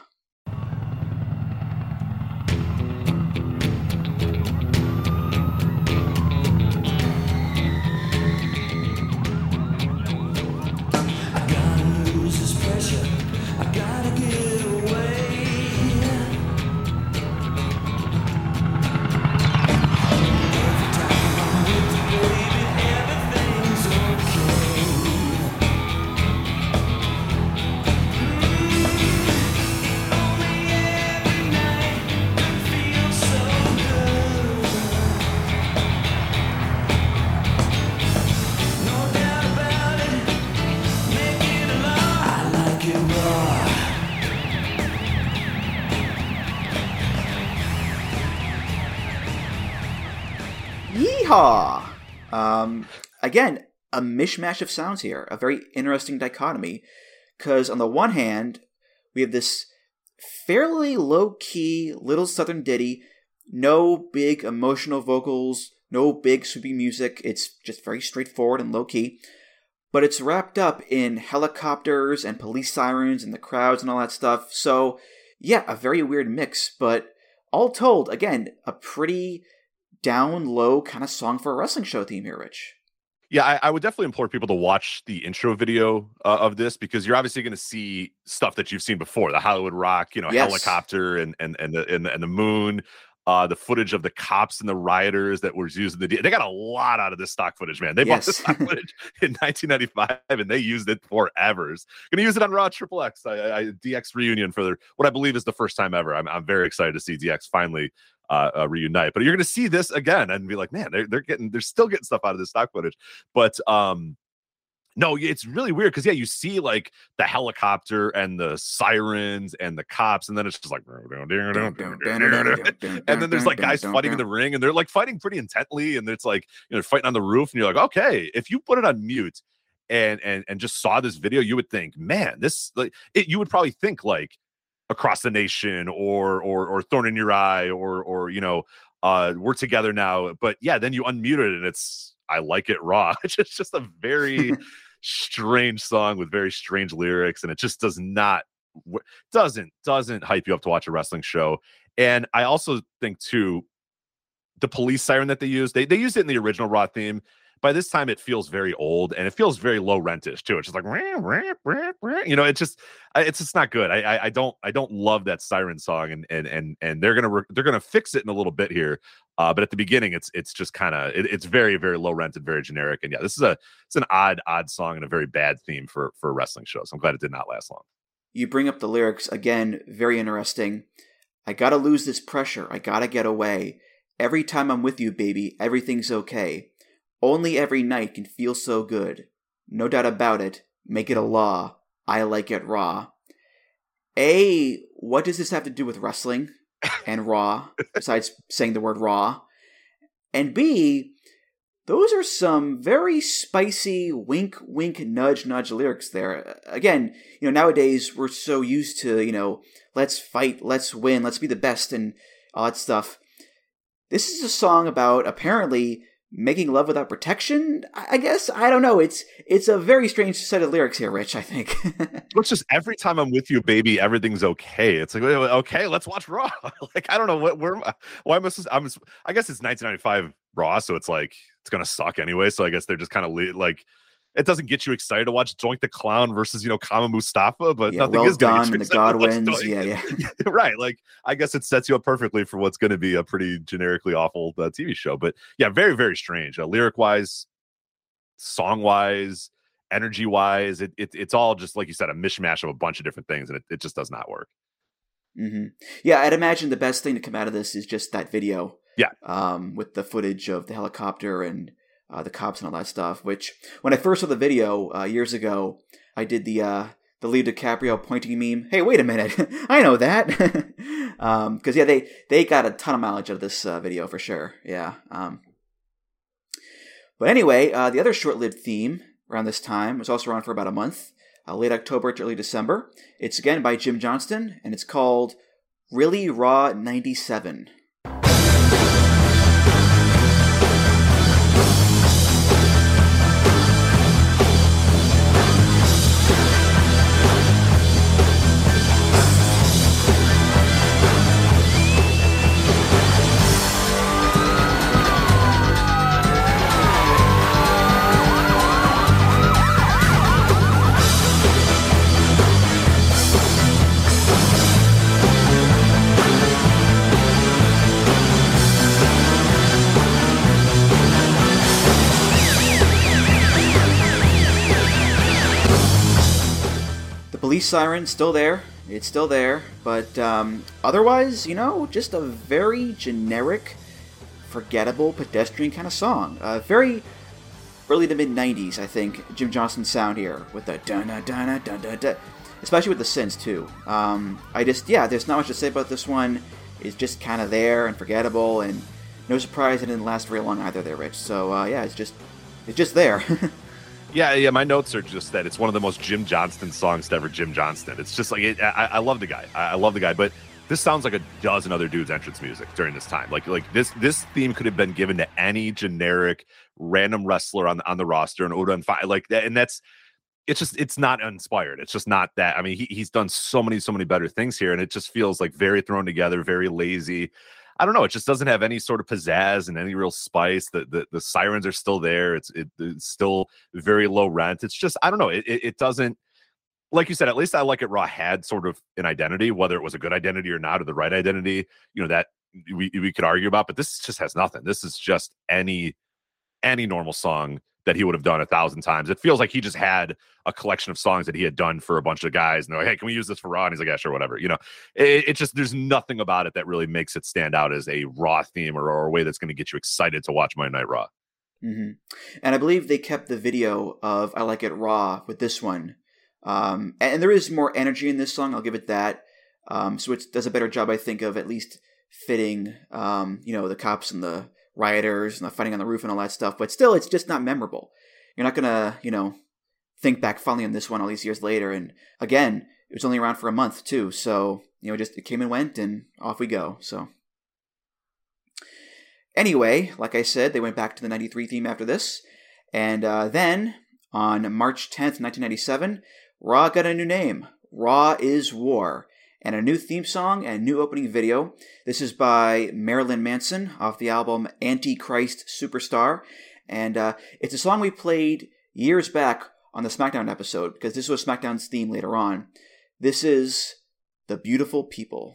S8: Yeehaw! Again, a mishmash of sounds here, a very interesting dichotomy, because on the one hand, we have this fairly low-key little southern ditty, no big emotional vocals, no big sweeping music, it's just very straightforward and low-key, but it's wrapped up in helicopters and police sirens and the crowds and all that stuff, so yeah, a very weird mix, but all told, again, a pretty down low kind of song for a wrestling show theme here, Rich.
S9: Yeah, I would definitely implore people to watch the intro video of this, because you're obviously going to see stuff that you've seen before, the Hollywood Rock, yes. Helicopter and the moon, the footage of the cops and the rioters that were using they got a lot out of this stock footage, man. They bought the stock footage in 1995 and they used it forever. Going to use it on Raw Triple X, DX reunion for what I believe is the first time ever. I'm very excited to see DX finally reunite, but you're going to see this again and be like, man, they're still getting stuff out of this stock footage. But no, it's really weird because you see like the helicopter and the sirens and the cops, and then it's just like, and then there's like guys fighting in the ring, and they're like fighting pretty intently, and it's like, they're fighting on the roof, and you're like, okay, if you put it on mute and just saw this video, you would think, man, this you would probably think like Across the Nation or Thorn in Your Eye or We're Together Now, but then you unmute it and it's I Like It Raw. It's just a very strange song with very strange lyrics, and it just doesn't hype you up to watch a wrestling show. And I also think too, the police siren that they used it in the original Raw theme. By this time, it feels very old and it feels very low rentish too. It's just like, it's just not good. I don't love that siren song, and they're gonna fix it in a little bit here. But at the beginning, it's just kind of it's very, very low rented, very generic. And it's an odd song and a very bad theme for a wrestling show. So I'm glad it did not last long.
S8: You bring up the lyrics again, very interesting. I gotta lose this pressure. I gotta get away. Every time I'm with you, baby, everything's okay. Only every night can feel so good. No doubt about it. Make it a law. I like it raw. A, what does this have to do with wrestling and Raw, besides saying the word Raw? And B, those are some very spicy wink, wink, nudge, nudge lyrics there. Again, nowadays we're so used to, let's fight, let's win, let's be the best and all that stuff. This is a song about apparently making love without protection, I guess. I don't know. It's a very strange set of lyrics here, Rich, I think.
S9: It's just every time I'm with you, baby, everything's okay. It's like, okay, let's watch Raw. Like, I don't know why am I guess it's 1995 Raw, so it's like, it's going to suck anyway. So I guess they're just kind of like, it doesn't get you excited to watch Doink the Clown versus, Kama Mustafa, but nothing is going to get you
S8: excited. The Godwins, yeah.
S9: Right. Like, I guess it sets you up perfectly for what's going to be a pretty generically awful TV show. But yeah, very, very strange. Lyric-wise, song-wise, energy-wise, it's all just, like you said, a mishmash of a bunch of different things, and it just does not work.
S8: Mm-hmm. Yeah, I'd imagine the best thing to come out of this is just that video.
S9: Yeah.
S8: With the footage of the helicopter and the cops and all that stuff, which when I first saw the video years ago, I did the Leo DiCaprio pointing meme. Hey, wait a minute. I know that. Because, they got a ton of mileage out of this video for sure. Yeah. But anyway, the other short-lived theme around this time was also around for about a month. late October to early December. It's again by Jim Johnston, and it's called Really Raw 97. Police siren, still there. It's still there. But otherwise, just a very generic, forgettable, pedestrian kind of song. Very early to mid-90s, I think, Jim Johnston's sound here. With the da-na-da-na-da-da-da. Especially with the synths, too. There's not much to say about this one. It's just kind of there and forgettable. And no surprise it didn't last very long either there, Rich. So, it's just there.
S9: Yeah. My notes are just that it's one of the most Jim Johnston songs to ever Jim Johnston. It's just like I love the guy. I love the guy, but this sounds like a dozen other dudes' entrance music during this time. Like this theme could have been given to any generic random wrestler on the roster, and Oda and like that. And it's not inspired. It's just not that. I mean, he's done so many better things here, and it just feels like very thrown together, very lazy. I don't know. It just doesn't have any sort of pizzazz and any real spice. The sirens are still there. It's still very low rent. It's just, I don't know. It doesn't, like you said, at least I Like It Raw had sort of an identity, whether it was a good identity or not, or the right identity, that we could argue about, but this just has nothing. This is just any normal song that he would have done 1,000 times. It feels like he just had a collection of songs that he had done for a bunch of guys, and they're like, hey, can we use this for Raw? And he's like, yeah, sure, whatever. It just, there's nothing about it that really makes it stand out as a Raw theme or a way that's going to get you excited to watch Monday Night Raw.
S8: Mm-hmm. And I believe they kept the video of I Like It Raw with this one. And there is more energy in this song, I'll give it that. So it does a better job, I think, of at least fitting, the cops and the rioters and the fighting on the roof and all that stuff. But still, it's just not memorable. You're not going to, think back fondly on this one all these years later. And again, it was only around for a month, too. So, it came and went, and off we go. So anyway, like I said, they went back to the 93 theme after this. And then, on March 10th, 1997, Raw got a new name. Raw is War. And a new theme song and new opening video. This is by Marilyn Manson off the album Antichrist Superstar. And it's a song we played years back on the SmackDown episode, because this was SmackDown's theme later on. This is The Beautiful People.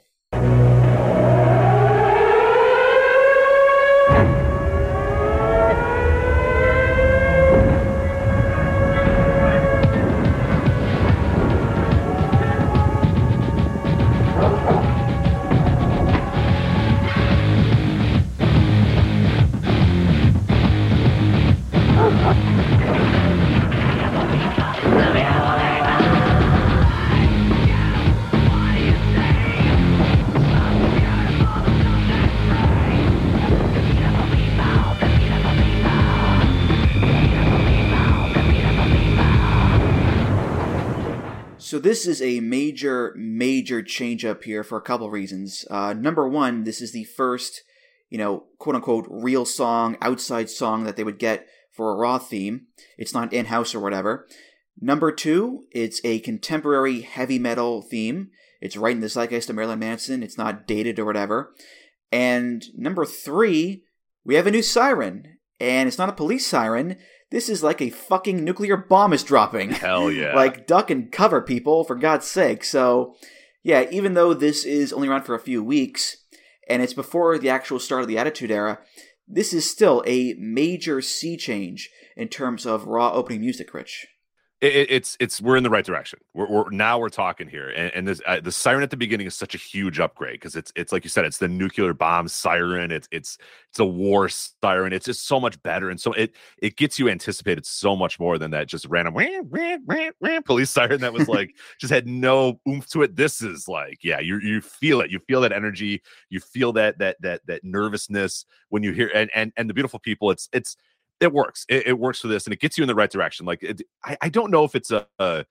S8: So this is a major change up here for a couple reasons. Number one, this is the first, quote unquote, real song, outside song that they would get for a Raw theme. It's not in-house or whatever. Number two, it's a contemporary heavy metal theme. It's right in the zeitgeist of Marilyn Manson. It's not dated or whatever. And number three, we have a new siren. And it's not a police siren. This is like a fucking nuclear bomb is dropping.
S9: Hell yeah.
S8: Like, duck and cover, people, for God's sake. So, yeah, even though this is only around for a few weeks, and it's before the actual start of the Attitude Era, this is still a major sea change in terms of Raw opening music, Rich.
S9: It's we're in the right direction. We're talking here, and this the siren at the beginning is such a huge upgrade, because it's like you said, it's the nuclear bomb siren. It's a war siren. It's just so much better, and so it gets you anticipated so much more than that just random police siren that was like just had no oomph to it. This is like, yeah, you feel it. You feel that energy. You feel that nervousness when you hear and the beautiful people. It works. It works for this, and it gets you in the right direction. Like, I don't know if it's a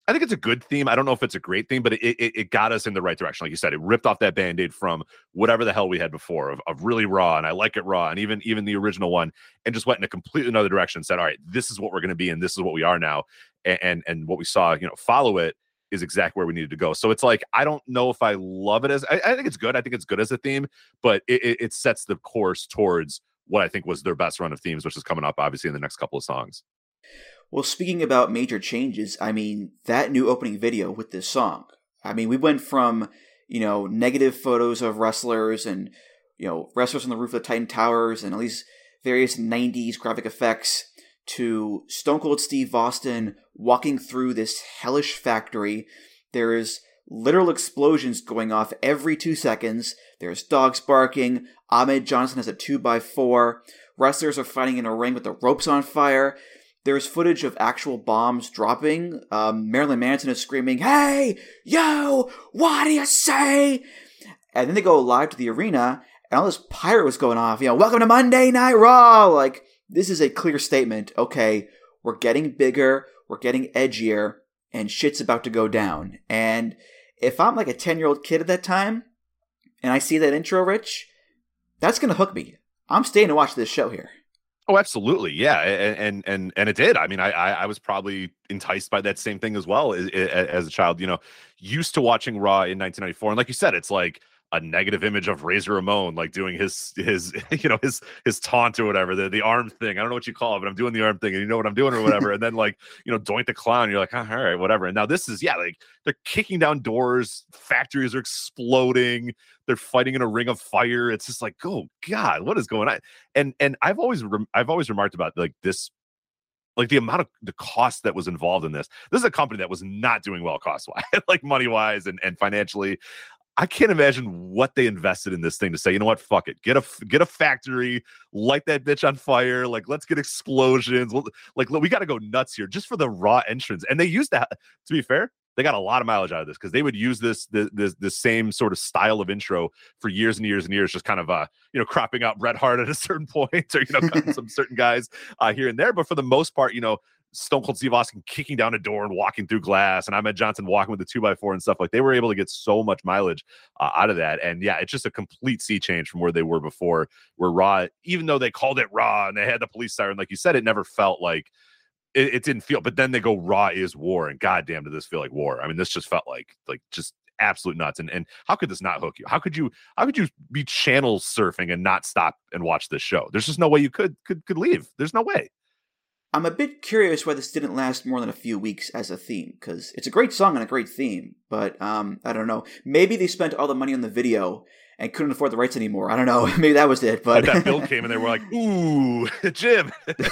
S9: I think it's a good theme. I don't know if it's a great theme, but it got us in the right direction. Like you said, it ripped off that Band-Aid from whatever the hell we had before of really raw, and I like it raw, and even the original one, and just went in a completely another direction and said, all right, this is what we're going to be, and this is what we are now. And what we saw, follow it is exactly where we needed to go. So it's like, I don't know if I love it as, I think it's good. I think it's good as a theme, but it sets the course towards what I think was their best run of themes, which is coming up obviously in the next couple of songs.
S8: Well, speaking about major changes, I mean, that new opening video with this song, I mean, we went from, negative photos of wrestlers and, wrestlers on the roof of the Titan Towers and all these various 90s graphic effects to Stone Cold Steve Austin walking through this hellish factory. There is literal explosions going off every 2 seconds. There's dogs barking. Ahmed Johnson has a 2x4. Wrestlers are fighting in a ring with the ropes on fire. There's footage of actual bombs dropping. Marilyn Manson is screaming, "Hey, yo, what do you say?" And then they go live to the arena, and all this pirate was going off. Welcome to Monday Night Raw. Like, this is a clear statement. Okay, we're getting bigger, we're getting edgier, and shit's about to go down. And if I'm like a 10-year-old kid at that time, and I see that intro, Rich, that's going to hook me. I'm staying to watch this show here.
S9: Oh, absolutely. Yeah. And it did. I mean, I was probably enticed by that same thing as well as a child, used to watching Raw in 1994. And like you said, it's like a negative image of Razor Ramon, like doing his taunt or whatever, the arm thing. I don't know what you call it, but I'm doing the arm thing and you know what I'm doing or whatever. And then Doink the Clown, you're like, all right, whatever. And now this is, like they're kicking down doors. Factories are exploding. They're fighting in a ring of fire. It's just like, oh God, what is going on? And I've always remarked about like this, like the amount of the cost that was involved in this. This is a company that was not doing well cost-wise, like money-wise and financially. I can't imagine what they invested in this thing to say, you know what, fuck it. Get a factory, light that bitch on fire. Like, let's get explosions. Like, we got to go nuts here just for the Raw entrance. And they used that, to be fair, they got a lot of mileage out of this because they would use this same sort of style of intro for years and years and years, just kind of, cropping out Bret Hart at a certain point or, cutting some certain guys here and there. But for the most part, Stone Cold Steve Austin kicking down a door and walking through glass, and Ahmed Johnson walking with the 2x4 and stuff. Like, they were able to get so much mileage out of that. And yeah, it's just a complete sea change from where they were before, where Raw, even though they called it Raw and they had the police siren, like you said, it never felt like it didn't feel. But then they go, Raw is war, and goddamn, did this feel like war? I mean, this just felt like just absolute nuts. And how could this not hook you? How could you be channel surfing and not stop and watch this show? There's just no way you could leave. There's no way.
S8: I'm a bit curious why this didn't last more than a few weeks as a theme, because it's a great song and a great theme, but I don't know. Maybe they spent all the money on the video and couldn't afford the rights anymore. I don't know. Maybe that was it. But
S9: that bill came and they were like, ooh, Jim.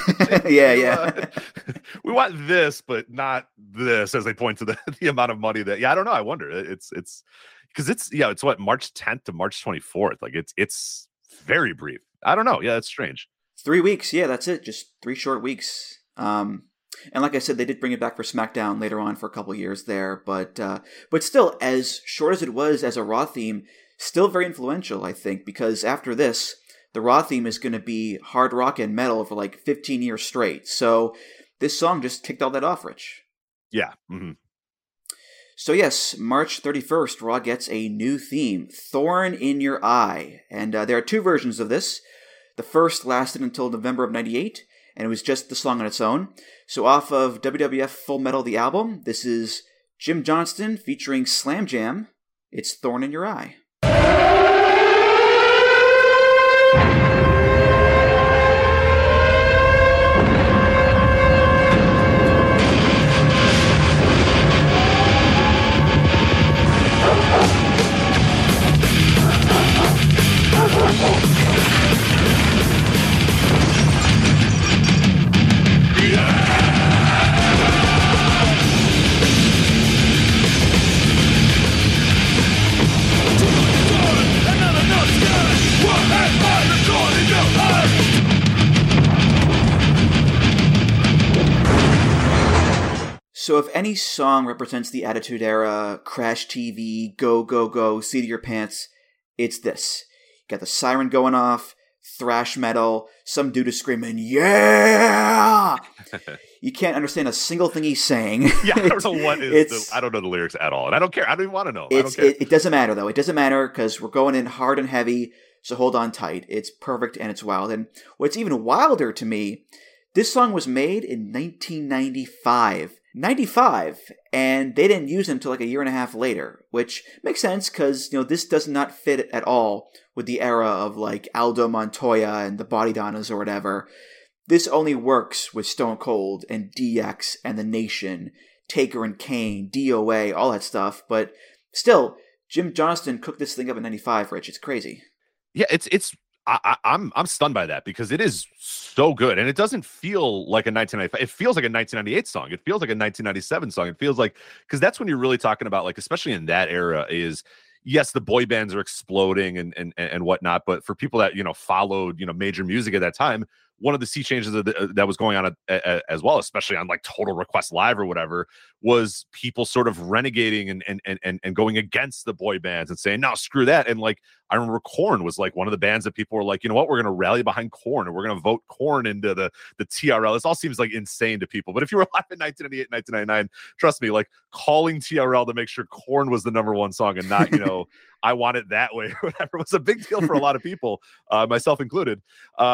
S8: Yeah.
S9: We want this, but not this, as they point to the amount of money that, I don't know. I wonder. It's because it's what, March 10th to March 24th. Like, it's very brief. I don't know. Yeah, it's strange.
S8: 3 weeks, yeah, that's it. Just 3 short weeks. And like I said, they did bring it back for SmackDown later on for a couple years there, but still, as short as it was as a Raw theme, still very influential, I think, because after this, the Raw theme is going to be hard rock and metal for like 15 years straight. So this song just kicked all that off, Rich.
S9: Yeah. Mm-hmm.
S8: So yes, March 31st, Raw gets a new theme, Thorn in Your Eye, and there are 2 versions of this. The first lasted until November of 98, and it was just the song on its own. So off of WWF Full Metal, the album, this is Jim Johnston featuring Slam Jam. It's Thorn in Your Eye. So if any song represents the Attitude Era, Crash TV, go, go, go, seat of your pants, it's this. You got the siren going off, thrash metal. Some dude is screaming, "Yeah!" You can't understand a single thing he's saying.
S9: Yeah, I don't know I don't know the lyrics at all, and I don't care. I don't even want to know. I don't care.
S8: It doesn't matter though. It doesn't matter because we're going in hard and heavy. So hold on tight. It's perfect and it's wild. And what's even wilder to me, this song was made in 1995. 95, and they didn't use it until like a year and a half later, which makes sense because, this does not fit at all with the era of like Aldo Montoya and the Body Donnas or whatever. This only works with Stone Cold and DX and The Nation, Taker and Kane, DOA, all that stuff. But still, Jim Johnston cooked this thing up in 95, Rich. It's crazy.
S9: Yeah, I'm stunned by that because it is so good, and it doesn't feel like a 1995. It feels like a 1998 song. It feels like a 1997 song. It feels like, because that's when you're really talking about, like, especially in that era, is yes, the boy bands are exploding and whatnot, but for people that followed major music at that time, one of the sea changes that was going on as well, especially on like Total Request Live or whatever, was people sort of renegading and going against the boy bands and saying, no, screw that. And like, I remember Korn was like one of the bands that people were like, you know what, we're going to rally behind Korn and we're going to vote Korn into the TRL. This all seems like insane to people. But if you were alive in 1998, 1999, trust me, like calling TRL to make sure Korn was the number one song and not, I want it that way or whatever was a big deal for a lot of people, myself included.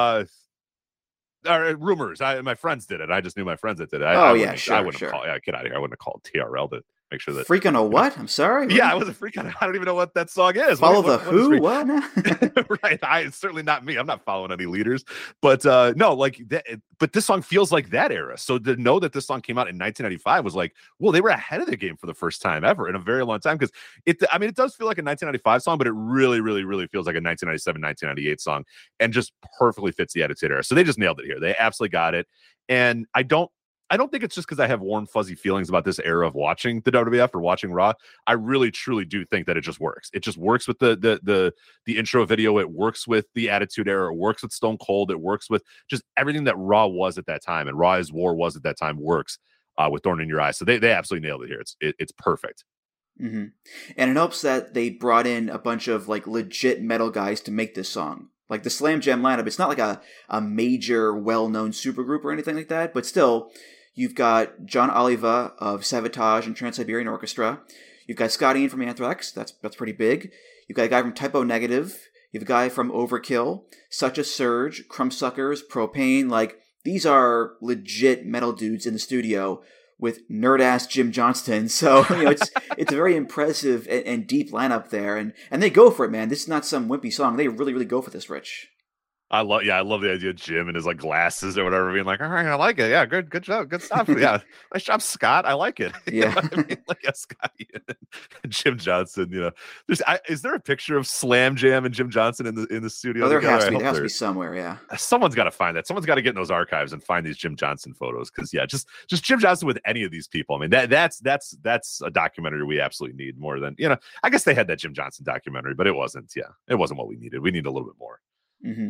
S9: Rumors. My friends did it. I just knew my friends that did it. I wouldn't get out of here. I wouldn't have called TRL to make sure that.
S8: Freak on a what? I'm sorry.
S9: Yeah, I was a freak on. I don't even know what that song is.
S8: Follow the Who? What?
S9: Right. It's certainly not me. I'm not following any leaders. But no, like that. But this song feels like that era. So to know that this song came out in 1995 was like, well, they were ahead of the game for the first time ever in a very long time. Because it does feel like a 1995 song, but it really, really, really feels like a 1997, 1998 song, and just perfectly fits the Attitude Era. So they just nailed it here. They absolutely got it. And I don't think it's just because I have warm, fuzzy feelings about this era of watching the WWF or watching Raw. I really, truly do think that it just works. It just works with the intro video. It works with the Attitude Era. It works with Stone Cold. It works with just everything that Raw was at that time, and Raw is War was at that time works with Thorn in Your Eye. So they absolutely nailed it here. It's perfect.
S8: Mm-hmm. And it helps that they brought in a bunch of like legit metal guys to make this song. Like the Slam Jam lineup, it's not like a major, well-known supergroup or anything like that, but still, you've got John Oliva of Savatage and Trans-Siberian Orchestra. You've got Scott Ian from Anthrax. That's pretty big. You've got a guy from Typo Negative. You have a guy from Overkill, Such a Surge, Crumbsuckers, Propane. Like, these are legit metal dudes in the studio with nerd-ass Jim Johnston. So, it's a very impressive and deep lineup there. And they go for it, man. This is not some wimpy song. They really, really go for this, Rich.
S9: I love the idea of Jim and his like glasses or whatever being like, all right, I like it. Yeah, good job, good stuff. Yeah, nice job, Scott. I like it.
S8: Yeah,
S9: like Scott and Jim Johnson. Is there a picture of Slam Jam and Jim Johnson in the studio?
S8: Oh, there has to be somewhere. Yeah,
S9: someone's got to find that. Someone's got to get in those archives and find these Jim Johnson photos because just Jim Johnson with any of these people. I mean, that's a documentary we absolutely need more than I guess they had that Jim Johnson documentary, but it wasn't. Yeah, it wasn't what we needed. We need a little bit more.
S8: Mm-hmm.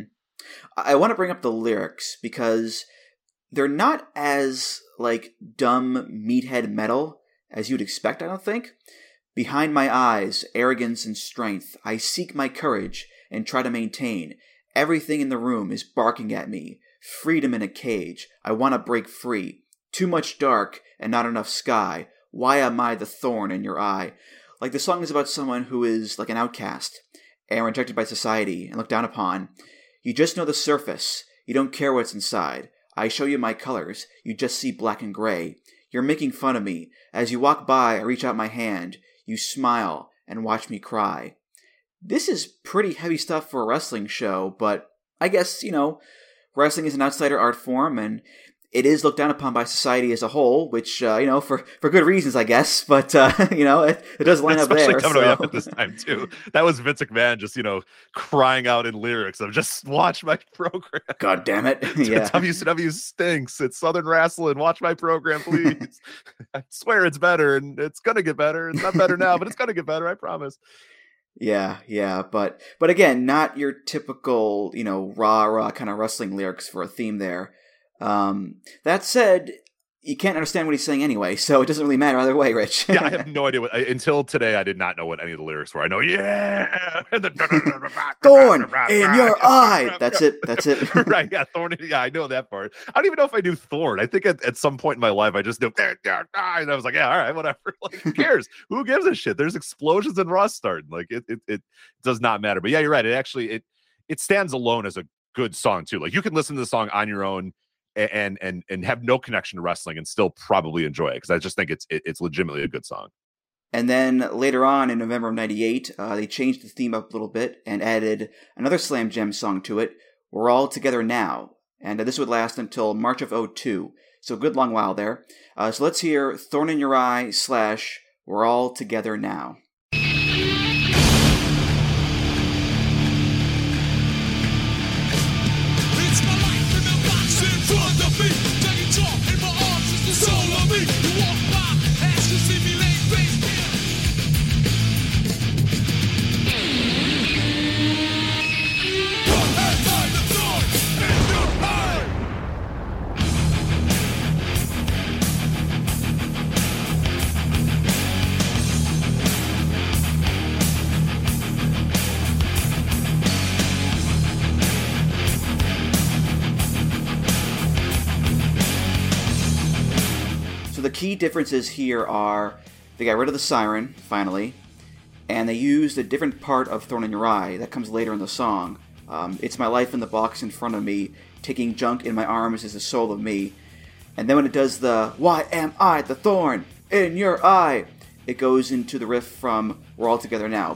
S8: I want to bring up the lyrics because they're not as like dumb meathead metal as you'd expect, I don't think. Behind my eyes, arrogance and strength, I seek my courage and try to maintain. Everything in the room is barking at me. Freedom in a cage. I want to break free. Too much dark and not enough sky. Why am I the thorn in your eye? Like the song is about someone who is like an outcast and rejected by society and looked down upon. You just know the surface. You don't care what's inside. I show you my colors. You just see black and gray. You're making fun of me. As you walk by, I reach out my hand. You smile and watch me cry. This is pretty heavy stuff for a wrestling show, but I guess, wrestling is an outsider art form, and it is looked down upon by society as a whole, which, for good reasons, I guess. But, it does line up there.
S9: Especially coming up at this time, too. That was Vince McMahon just, crying out in lyrics of just watch my program.
S8: God damn it. Yeah.
S9: WCW stinks. It's Southern Wrestling. Watch my program, please. I swear it's better, and it's going to get better. It's not better now, but it's going to get better. I promise.
S8: Yeah. But again, not your typical, rah kind of wrestling lyrics for a theme there. That said, you can't understand what he's saying anyway, so it doesn't really matter either way, Rich.
S9: Yeah, I have no idea until today. I did not know what any of the lyrics were. I know,
S8: thorn in your eye. That's it.
S9: Right? Yeah, thorn. Yeah, I know that part. I don't even know if I knew thorn. I think at some point in my life, I just knew, and I was like, yeah, all right, whatever. Like, who cares? Who gives a shit? There's explosions and Raw starting. Like, it does not matter. But yeah, you're right. It stands alone as a good song too. Like, you can listen to the song on your own and have no connection to wrestling and still probably enjoy it, because I just think it's legitimately a good song.
S8: And then later on in November of 98, they changed the theme up a little bit and added another Slam Jam song to it, We're All Together Now. And this would last until March of 02. So a good long while there. So let's hear Thorn in Your Eye / We're All Together Now. So the key differences here are they got rid of the siren, finally, and they used a different part of Thorn in Your Eye that comes later in the song. It's my life in the box in front of me, taking junk in my arms is the soul of me. And then when it does the, why am I the thorn in your eye, it goes into the riff from We're All Together Now,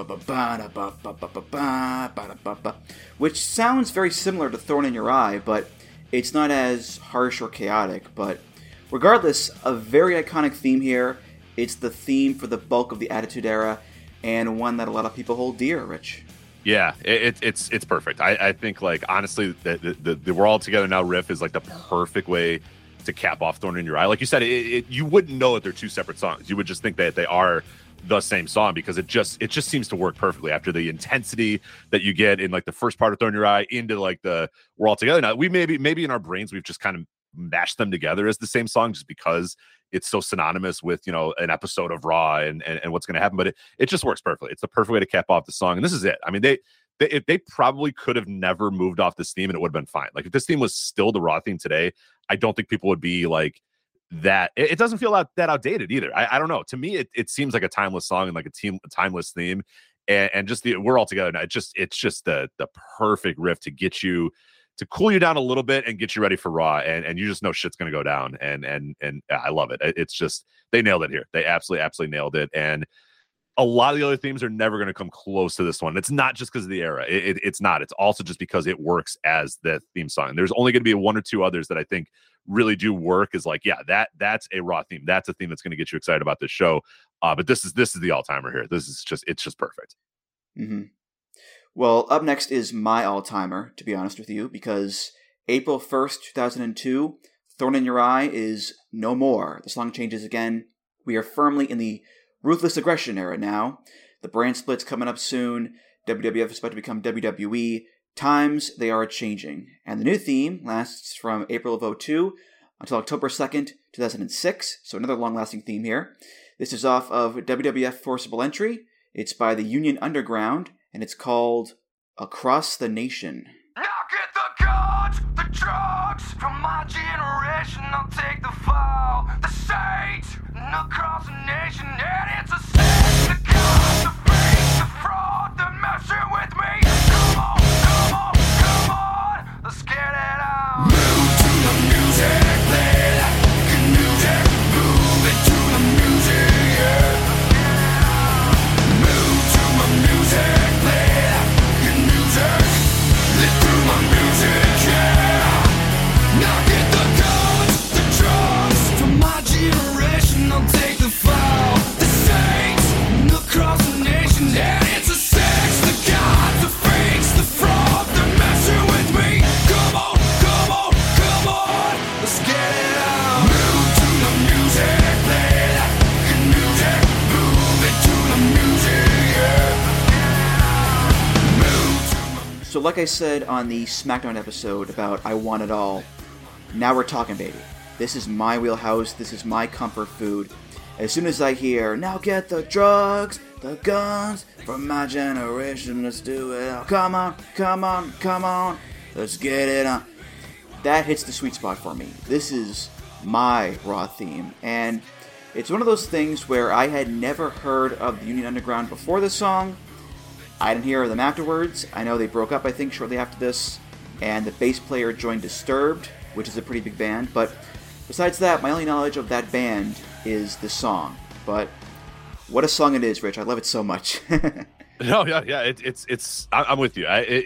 S8: which sounds very similar to Thorn in Your Eye, but it's not as harsh or chaotic. But regardless, a very iconic theme here. It's the theme for the bulk of the Attitude Era, and one that a lot of people hold dear, Rich.
S9: Yeah, it's perfect. I think, like, honestly, the We're All Together Now riff is like the perfect way to cap off Thorn in Your Eye. Like you said, you wouldn't know that they're two separate songs. You would just think that they are the same song, because it just seems to work perfectly after the intensity that you get in like the first part of Thorn in Your Eye into like the We're All Together Now. We maybe in our brains we've just kind of mashed them together as the same song just because it's so synonymous with, you know, an episode of Raw and what's going to happen. But it just works perfectly. It's the perfect way to cap off the song, and this is it. I mean, they probably could have never moved off this theme and it would have been fine. Like, if this theme was still the Raw theme today, I don't think people would be like that. It doesn't feel that outdated either. I don't know. To me, it seems like a timeless song and like a timeless theme, and just We're All Together Now. It's just the perfect riff to get you, to cool you down a little bit and get you ready for Raw, and you just know shit's going to go down, and I love it. It's just, they nailed it here. They absolutely nailed it, and a lot of the other themes are never going to come close to this one. It's not just because of the era. It's not. It's also just because it works as the theme song. There's only going to be one or two others that I think really do work. Is like, yeah, that's a Raw theme. That's a theme that's going to get you excited about this show. But this is the all-timer here. It's just perfect.
S8: Mm-hmm. Well, up next is my all-timer, to be honest with you, because April 1st, 2002, Thorn in Your Eye is no more. The song changes again. We are firmly in the Ruthless Aggression era now. The brand split's coming up soon. WWF is about to become WWE. Times, they are changing. And the new theme lasts from April of 2002 until October 2nd, 2006. So another long-lasting theme here. This is off of WWF Forcible Entry. It's by the Union Underground, and it's called Across the Nation.
S6: Now get the guns, the drugs from my generation. I'll take the fall, the state, and across the nation. And it's a sin, the guns, the fake, the fraud, the messing with me. Come on, let's get it out. Move to the music, play like music. Move it to the music, yeah. Move to my music, play like music. Live through my music, yeah. Now get the guns, the drugs from my generation. I'll take the fall, the saints, and across the nation. And it's a sex, the gods, the fakes, the fraud, they're messing with me. Come on, let's get it out. Move to the music, play like music. Move it to the music, yeah. Move to
S8: So like I said on the SmackDown episode about I Want It All, now we're talking, baby. This is my wheelhouse. This is my comfort food. As soon as I hear, now get the drugs, the guns, from my generation, let's do it. Come on, come on, come on, let's get it on. That hits the sweet spot for me. This is my Raw theme, and it's one of those things where I had never heard of the Union Underground before this song. I didn't hear of them afterwards. I know they broke up, I think, shortly after this, and the bass player joined Disturbed, which is a pretty big band, but besides that, my only knowledge of that band is the song. But what a song it is, Rich. I love it so much.
S9: No, yeah. I'm with you.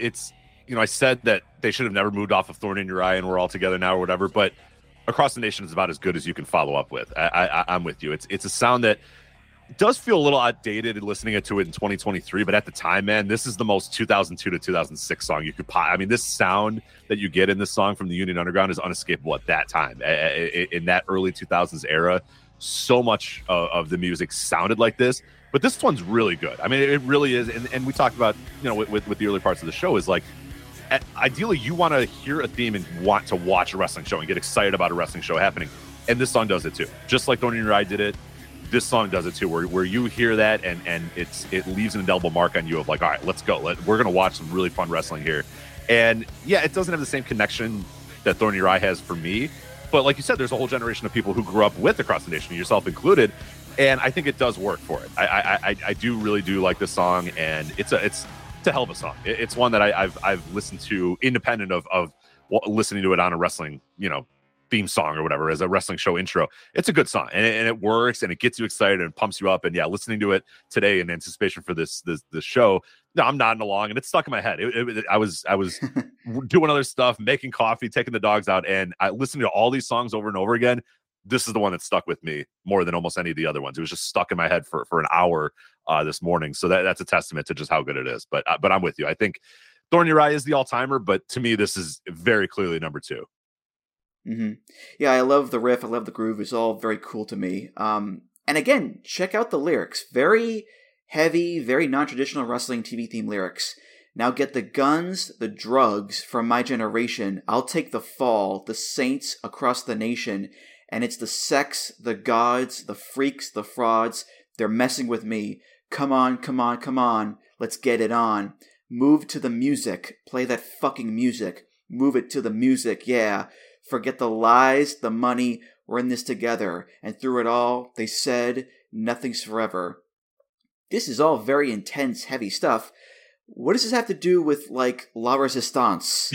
S9: I said that they should have never moved off of Thorn in Your Eye and We're All Together Now or whatever, but Across the Nation is about as good as you can follow up with. I'm with you. It's a sound that does feel a little outdated listening to it in 2023, but at the time, man, this is the most 2002 to 2006 song you could this sound that you get in this song from the Union Underground is unescapable at that time. In that early 2000s era, so much of the music sounded like this, but this one's really good. It really is. And we talked about, with the early parts of the show is like, ideally you want to hear a theme and want to watch a wrestling show and get excited about a wrestling show happening. And this song does it too. Just like Thorn in Your Eye did it, this song does it too, where you hear that and it leaves an indelible mark on you of like, all right, let's go. We're going to watch some really fun wrestling here. And yeah, it doesn't have the same connection that Thorn in Your Eye has for me. But like you said, there's a whole generation of people who grew up with Across the Nation, yourself included. And I think it does work for it. I do really do like this song, and it's a hell of a song. It's one that I've listened to independent of listening to it on a wrestling, theme song or whatever, as a wrestling show intro. It's a good song, and it works, and it gets you excited and pumps you up. And yeah, listening to it today in anticipation for this show, I'm nodding along, and it's stuck in my head. I was doing other stuff, making coffee, taking the dogs out, and I listened to all these songs over and over again. This is the one that stuck with me more than almost any of the other ones. It was just stuck in my head for an hour this morning. So that's a testament to just how good it is. But I'm with you. I think Thorn in Your Eye is the all-timer, but to me, this is very clearly number 2.
S8: Mm-hmm. Yeah, I love the riff. I love the groove. It's all very cool to me. And again, check out the lyrics. Very heavy, very non-traditional wrestling TV theme lyrics. Now get the guns, the drugs from my generation. I'll take the fall, the saints across the nation. And it's the sex, the gods, the freaks, the frauds. They're messing with me. Come on, come on, come on. Let's get it on. Move to the music. Play that fucking music. Move it to the music, yeah. Forget the lies, the money, we're in this together. And through it all, they said, nothing's forever. This is all very intense, heavy stuff. What does this have to do with, like, La Resistance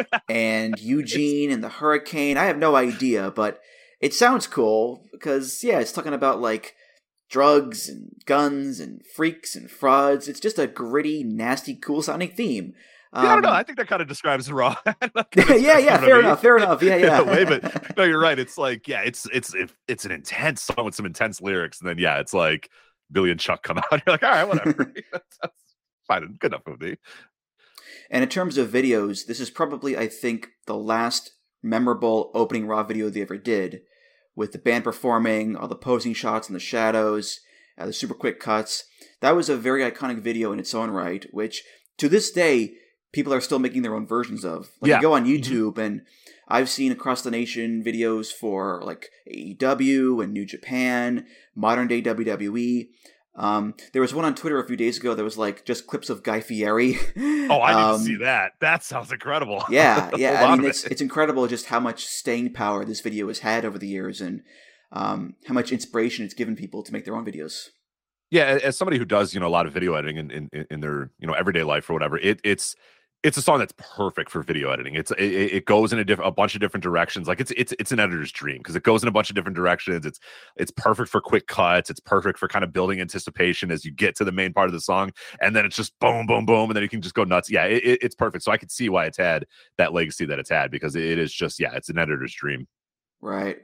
S8: and Eugene and the Hurricane? I have no idea, but it sounds cool because, yeah, it's talking about, like, drugs and guns and freaks and frauds. It's just a gritty, nasty, cool-sounding theme.
S9: I don't know. I think that kind of describes Raw.
S8: Yeah. Fair enough. Yeah.
S9: Way, but no, you're right. It's like, yeah, it's an intense song with some intense lyrics, and then yeah, it's like Billy and Chuck come out. You're like, all right, whatever. That's fine, good enough movie.
S8: And in terms of videos, this is probably, I think, the last memorable opening Raw video they ever did, with the band performing, all the posing shots in the shadows, the super quick cuts. That was a very iconic video in its own right, which to this day, people are still making their own versions of. Like, you go on YouTube, and I've seen Across the Nation videos for, like, AEW and New Japan, modern-day WWE. There was one on Twitter a few days ago that was, like, just clips of Guy Fieri.
S9: Oh, I need to see that. That sounds incredible.
S8: Yeah. I mean, it's incredible just how much staying power this video has had over the years, and how much inspiration it's given people to make their own videos.
S9: Yeah, as somebody who does, a lot of video editing in their, everyday life or whatever, it's a song that's perfect for video editing. It goes in a bunch of different directions. Like it's an editor's dream because it goes in a bunch of different directions. It's perfect for quick cuts. It's perfect for kind of building anticipation as you get to the main part of the song, and then it's just boom, boom, boom, and then you can just go nuts. Yeah, it's perfect. So I could see why it's had that legacy that it's had, because it is just, yeah, it's an editor's dream.
S8: Right.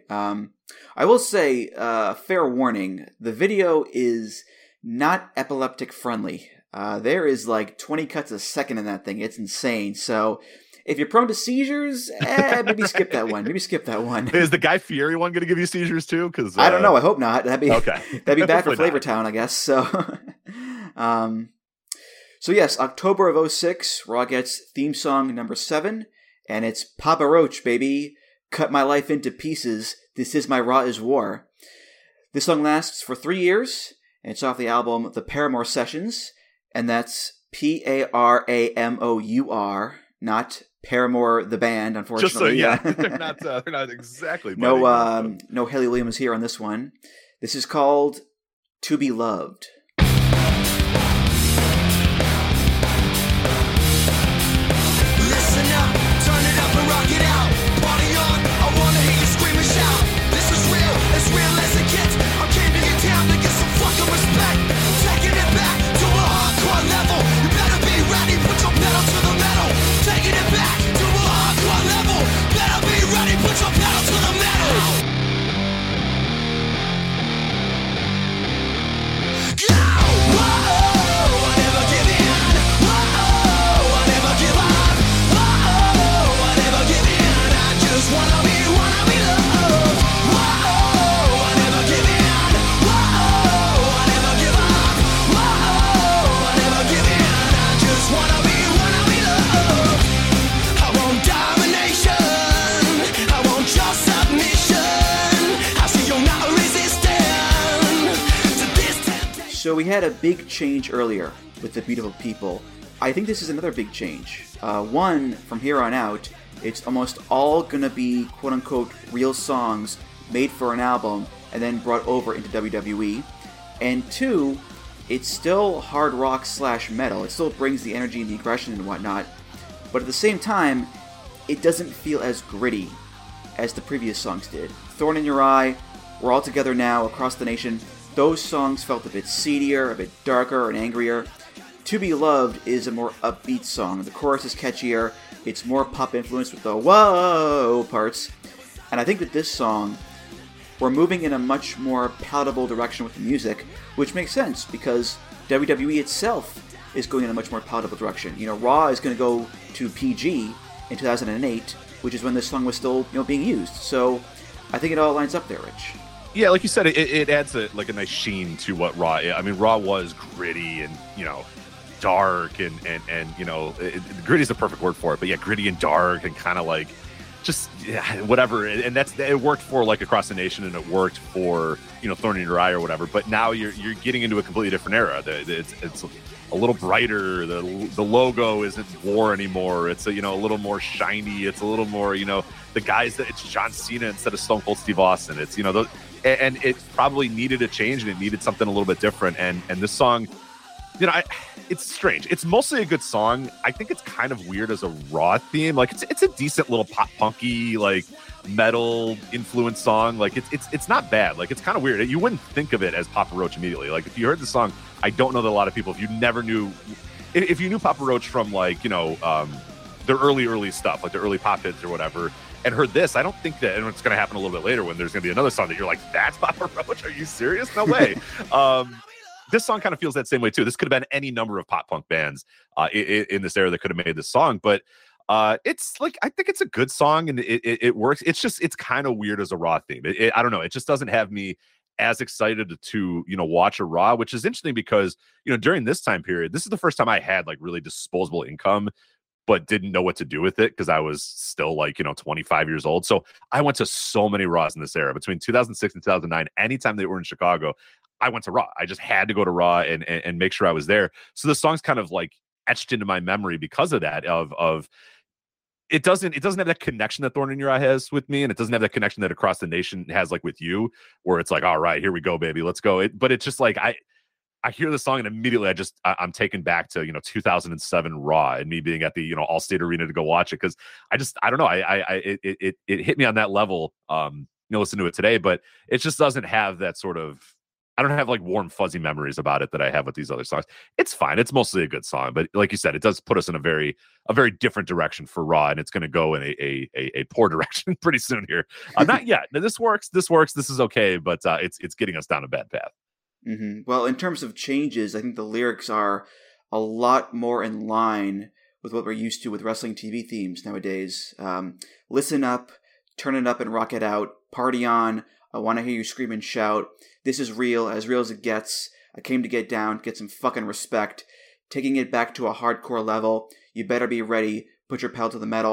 S8: I will say, fair warning, the video is not epileptic friendly. There is like 20 cuts a second in that thing. It's insane. So if you're prone to seizures, maybe skip that one. Is
S9: the Guy Fieri one going to give you seizures too? Because
S8: I don't know. I hope not. That'd be
S9: okay.
S8: That'd be bad for Flavor Town, I guess. So, so yes, October of 2006, Raw gets theme song number 7, and it's Papa Roach, baby. Cut My Life Into Pieces, This Is My Raw Is War. This song lasts for 3 years, and it's off the album The Paramore Sessions, and that's Paramour, not Paramore the band, unfortunately.
S9: Just so, they're not exactly.
S8: No Haley Williams here on this one. This is called To Be Loved.
S10: Listen up, turn it up and rock it out. Party on, I wanna hear you scream and shout. This is real, as real as it gets. I came to get down to get some fucking respect. Taking it back to a hardcore level. You better be ready, put your pedal to the metal. Taking it back to a hardcore level. Better be ready, put your pedal to the metal. Go! Whoa, I never give in. Whoa, I never give up. Whoa, I never give in. I just wanna be loved. Whoa, I never give in. Whoa, I never give up. Whoa, I never give in. I just wanna be loved. I want domination. I want your submission. I see you're not resisting to this temptation.
S8: So we had a big change earlier with The Beautiful People. I think this is another big change. One, from here on out, it's almost all gonna be quote-unquote real songs made for an album and then brought over into WWE. And two, it's still hard rock / metal. It still brings the energy and the aggression and whatnot. But at the same time, it doesn't feel as gritty as the previous songs did. Thorn in Your Eye, We're All Together Now, Across the Nation, those songs felt a bit seedier, a bit darker and angrier. To Be Loved is a more upbeat song. The chorus is catchier, it's more pop influenced with the whoa parts. And I think that this song, we're moving in a much more palatable direction with the music, which makes sense because WWE itself is going in a much more palatable direction. You know, Raw is going to go to PG in 2008, which is when this song was still, being used. So I think it all lines up there, Rich.
S9: Yeah, like you said, it adds a nice sheen to what Raw is. I mean, Raw was gritty and, dark and gritty is the perfect word for it. But yeah, gritty and dark and kind of like just whatever. And it worked for like Across the Nation and it worked for, Thorn in Your Eye or whatever. But now you're getting into a completely different era. It's a little brighter. The logo isn't war anymore. It's a little more shiny. It's a little more, the guys that it's John Cena instead of Stone Cold Steve Austin. It's, and it probably needed a change and it needed something a little bit different. And this song, it's strange. It's mostly a good song. I think it's kind of weird as a Raw theme. Like it's a decent little pop punky, like metal influence song. Like it's not bad. Like it's kind of weird. You wouldn't think of it as Papa Roach immediately. Like if you heard the song, I don't know that a lot of people, if you knew Papa Roach from like, their early stuff, like the early pop hits or whatever, and heard this, I don't think that, and it's going to happen a little bit later when there's going to be another song that you're like, that's Papa Roach? Are you serious? No way. This song kind of feels that same way too. This could have been any number of pop punk bands in this era that could have made this song, but it's like, I think it's a good song and it works. It's kind of weird as a Raw theme. I don't know. It just doesn't have me as excited to watch a Raw, which is interesting because during this time period, this is the first time I had like really disposable income, but didn't know what to do with it because I was still like 25 years old. So I went to so many Raws in this era between 2006 and 2009. Anytime they were in Chicago, I went to Raw. I just had to go to Raw and make sure I was there. So the song's kind of like etched into my memory because of that. Of it doesn't have that connection that Thorn in Your Eye has with me, and it doesn't have that connection that Across the Nation has like with you, where it's like, all right, here we go, baby, let's go. But it's just like I hear the song and immediately I'm taken back to 2007 Raw and me being at the Allstate Arena to go watch it because I don't know, it hit me on that level. Listen to it today, but it just doesn't have that sort of. I don't have like warm fuzzy memories about it that I have with these other songs. It's fine. It's mostly a good song, but like you said, it does put us in a very different direction for Raw, and it's going to go in a poor direction pretty soon here. Not yet. Now, this works. This is okay, but it's getting us down a bad path.
S8: Mm-hmm. Well, in terms of changes, I think the lyrics are a lot more in line with what we're used to with wrestling TV themes nowadays. Listen up, turn it up and rock it out, party on, I want to hear you scream and shout, this is real as it gets, I came to get down, get some fucking respect, taking it back to a hardcore level, you better be ready, put your pedal to the metal,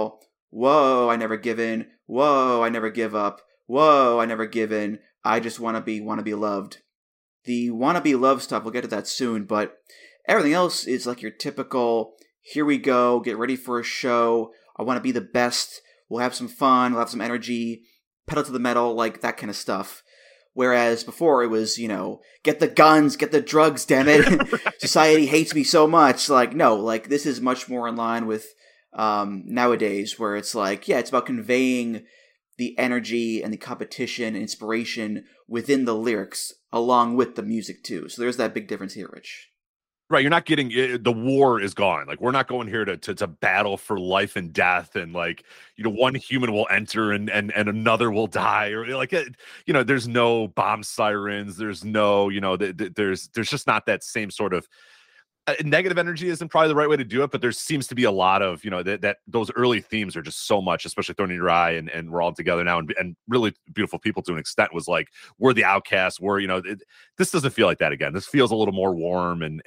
S8: Whoa, I never give in. Whoa, I never give up. Whoa, I never give in. I just wanna be loved. The wanna be loved stuff, we'll get to that soon, but everything else is like your typical, here we go, get ready for a show, I wanna be the best, we'll have some fun, we'll have some energy, pedal to the metal, like that kind of stuff. Whereas before it was, get the guns, get the drugs, damn it. Society hates me so much. Like, no, like this is much more in line with nowadays where it's like, yeah, it's about conveying the energy and the competition and inspiration within the lyrics along with the music too. So there's that big difference here, Rich.
S9: Right, you're not getting the war is gone. Like we're not going here to battle for life and death, and like one human will enter and another will die, or like there's no bomb sirens. There's no there's just not that same sort of negative energy isn't probably the right way to do it, but there seems to be a lot of that those early themes are just so much, especially Thorn in Your Eye and We're All Together Now, and really Beautiful People to an extent was like we're the outcasts. This doesn't feel like that again. This feels a little more warm and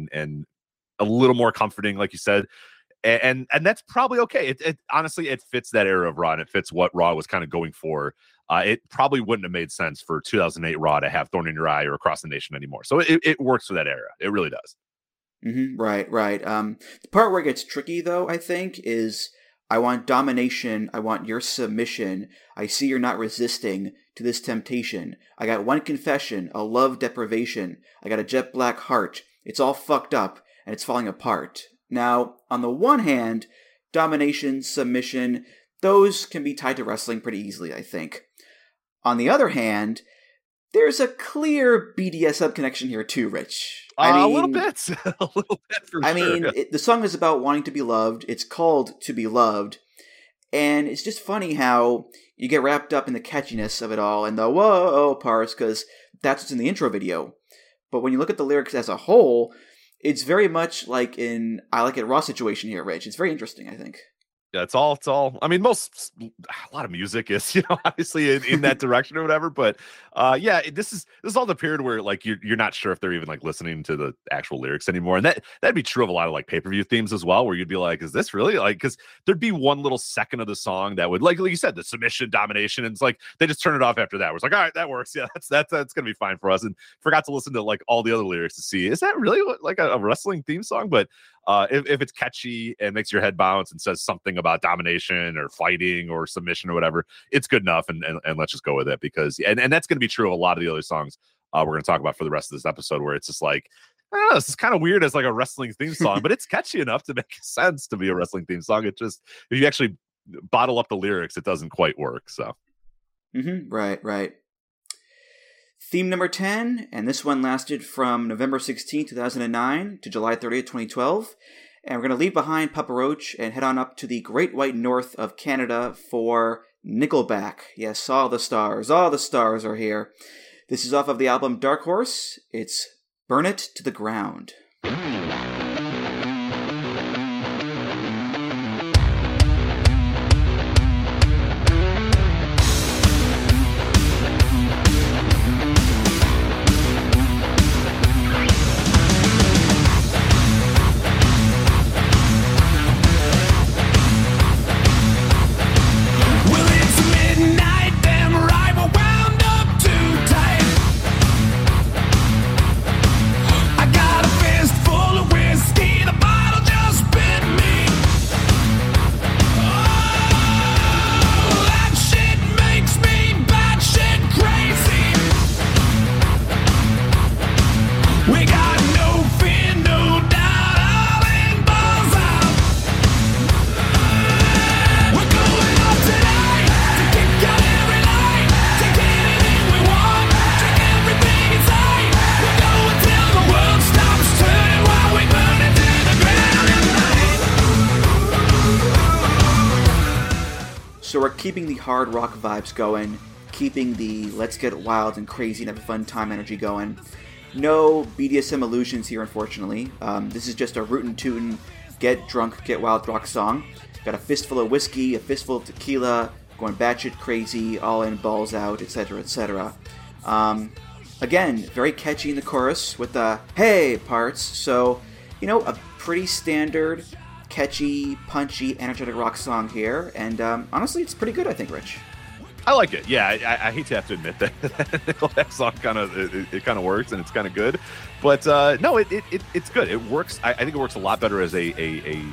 S9: a little more comforting, like you said, and that's probably okay. It honestly it fits that era of Raw, and it fits what Raw was kind of going for. It probably wouldn't have made sense for 2008 Raw to have Thorn in Your Eye or Across the Nation anymore. So it works for that era. It really does.
S8: Mm-hmm, right. The part where it gets tricky, though, I think, is I want domination. I want your submission. I see you're not resisting to this temptation. I got one confession, a love deprivation. I got a jet black heart. It's all fucked up, and it's falling apart. Now, on the one hand, domination, submission, those can be tied to wrestling pretty easily, I think. On the other hand, there's a clear BDSM connection here too, Rich.
S9: A little bit for sure.
S8: I mean, the song is about wanting to be loved. It's called To Be Loved. And it's just funny how you get wrapped up in the catchiness of it all and the whoa parts, because that's what's in the intro video. But when you look at the lyrics as a whole, it's very much like in I Like It Raw situation here, Rich. It's very interesting, I think.
S9: Yeah, it's all. I mean, a lot of music is, obviously in that direction or whatever. But yeah, this is all the period where like you're not sure if they're even like listening to the actual lyrics anymore, and that'd be true of a lot of like pay-per-view themes as well, where you'd be like, is this really like? Because there'd be one little second of the song that would like you said, the submission, domination, and it's like they just turn it off after that. Where it's like, all right, that works. Yeah, that's gonna be fine for us, and forgot to listen to like all the other lyrics to see is that really like a wrestling theme song, but. If it's catchy and makes your head bounce and says something about domination or fighting or submission or whatever, it's good enough, and let's just go with it because and that's going to be true of a lot of the other songs we're going to talk about for the rest of this episode, where it's just like, this is kind of weird as like a wrestling theme song, but it's catchy enough to make sense to be a wrestling theme song. It just, if you actually bottle up the lyrics, it doesn't quite work. So,
S8: Right. Theme number 10, and this one lasted from November 16, 2009 to July 30th, 2012. And we're going to leave behind Papa Roach and head on up to the Great White North of Canada for Nickelback. Yes, all the stars are here. This is off of the album Dark Horse. It's Burn It to the Ground. So we're keeping the hard rock vibes going, keeping the let's get wild and crazy and have a fun time energy going. No BDSM illusions here, unfortunately. This is just a rootin' tootin', get drunk, get wild rock song. Got a fistful of whiskey, a fistful of tequila, going batshit crazy, all in, balls out, etc., etc. Again, very catchy in the chorus with the hey parts. So, a pretty standard catchy, punchy, energetic rock song here, and honestly, it's pretty good, I think, Rich.
S9: I like it. Yeah, I hate to have to admit that Nickelback song kind of works and it's kind of good, but no, it's good. It works. I think it works a lot better as a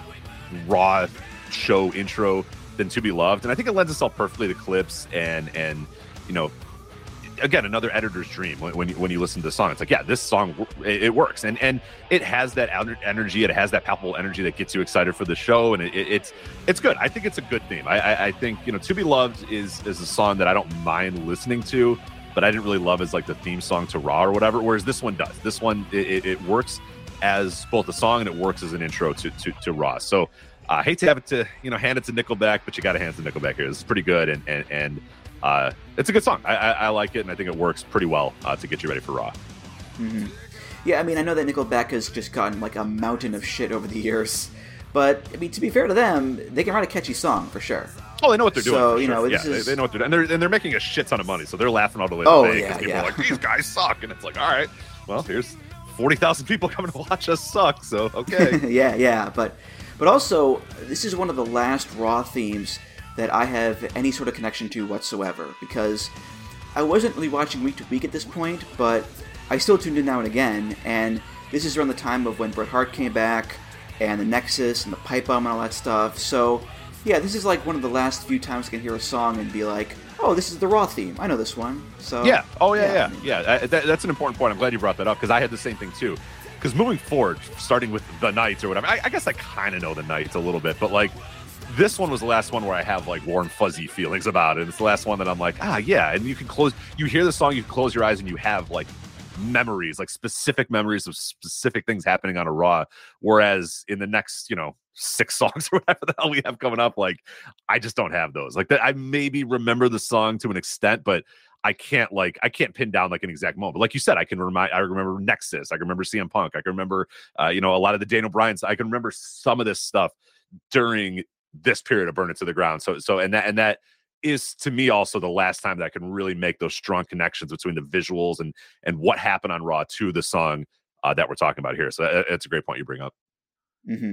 S9: Raw show intro than To Be Loved, and I think it lends itself perfectly to clips and you know, again, another editor's dream when you listen to the song. It's like, yeah, this song, it works, and it has that energy, it has that palpable energy that gets you excited for the show, and it's good. I think it's a good theme. I think, you know, To Be Loved is a song that I don't mind listening to, but I didn't really love as like the theme song to Raw or whatever, whereas this one does. This one, it works as both a song and it works as an intro to Raw. So I hate to have it to, you know, hand it to Nickelback, but you got to hand it to Nickelback here. This is pretty good, and it's a good song. I like it, and I think it works pretty well to get you ready for Raw.
S8: Mm-hmm. Yeah, I mean, I know that Nickelback has just gotten like a mountain of shit over the years, but I mean, to be fair to them, they can write a catchy song for sure.
S9: Oh, they know what they're doing.
S8: So,
S9: you know, they know what they're doing, and they're making a shit ton of money, so they're laughing all the way to the bank because people are like, these guys suck, and it's like, all right, well, here's 40,000 people coming to watch us suck, so okay.
S8: yeah, but also, this is one of the last Raw themes that I have any sort of connection to whatsoever, because I wasn't really watching week to week at this point, but I still tuned in now and again, and this is around the time of when Bret Hart came back, and the Nexus, and the Pipe Bomb, and all that stuff, so yeah, this is like one of the last few times I can hear a song and be like, oh, this is the Raw theme, I know this one, so...
S9: Yeah, that's an important point. I'm glad you brought that up, because I had the same thing too. Because moving forward, starting with the Nights or whatever, I guess I kind of know the Nights a little bit, but like, this one was the last one where I have like warm, fuzzy feelings about it. It's the last one that I'm like, yeah. And you hear the song, you can close your eyes, and you have like memories, like specific memories of specific things happening on a Raw. Whereas in the next, 6 songs or whatever the hell we have coming up, like I just don't have those. Like that, I maybe remember the song to an extent, but I can't pin down like an exact moment. But like you said, I remember Nexus, I can remember CM Punk, I can remember a lot of the Daniel Bryan's. I can remember some of this stuff during this period of Burn It to the Ground. So and that is to me also the last time that I can really make those strong connections between the visuals and what happened on Raw to the song that we're talking about here. So it's a great point you bring up.
S8: Mm-hmm.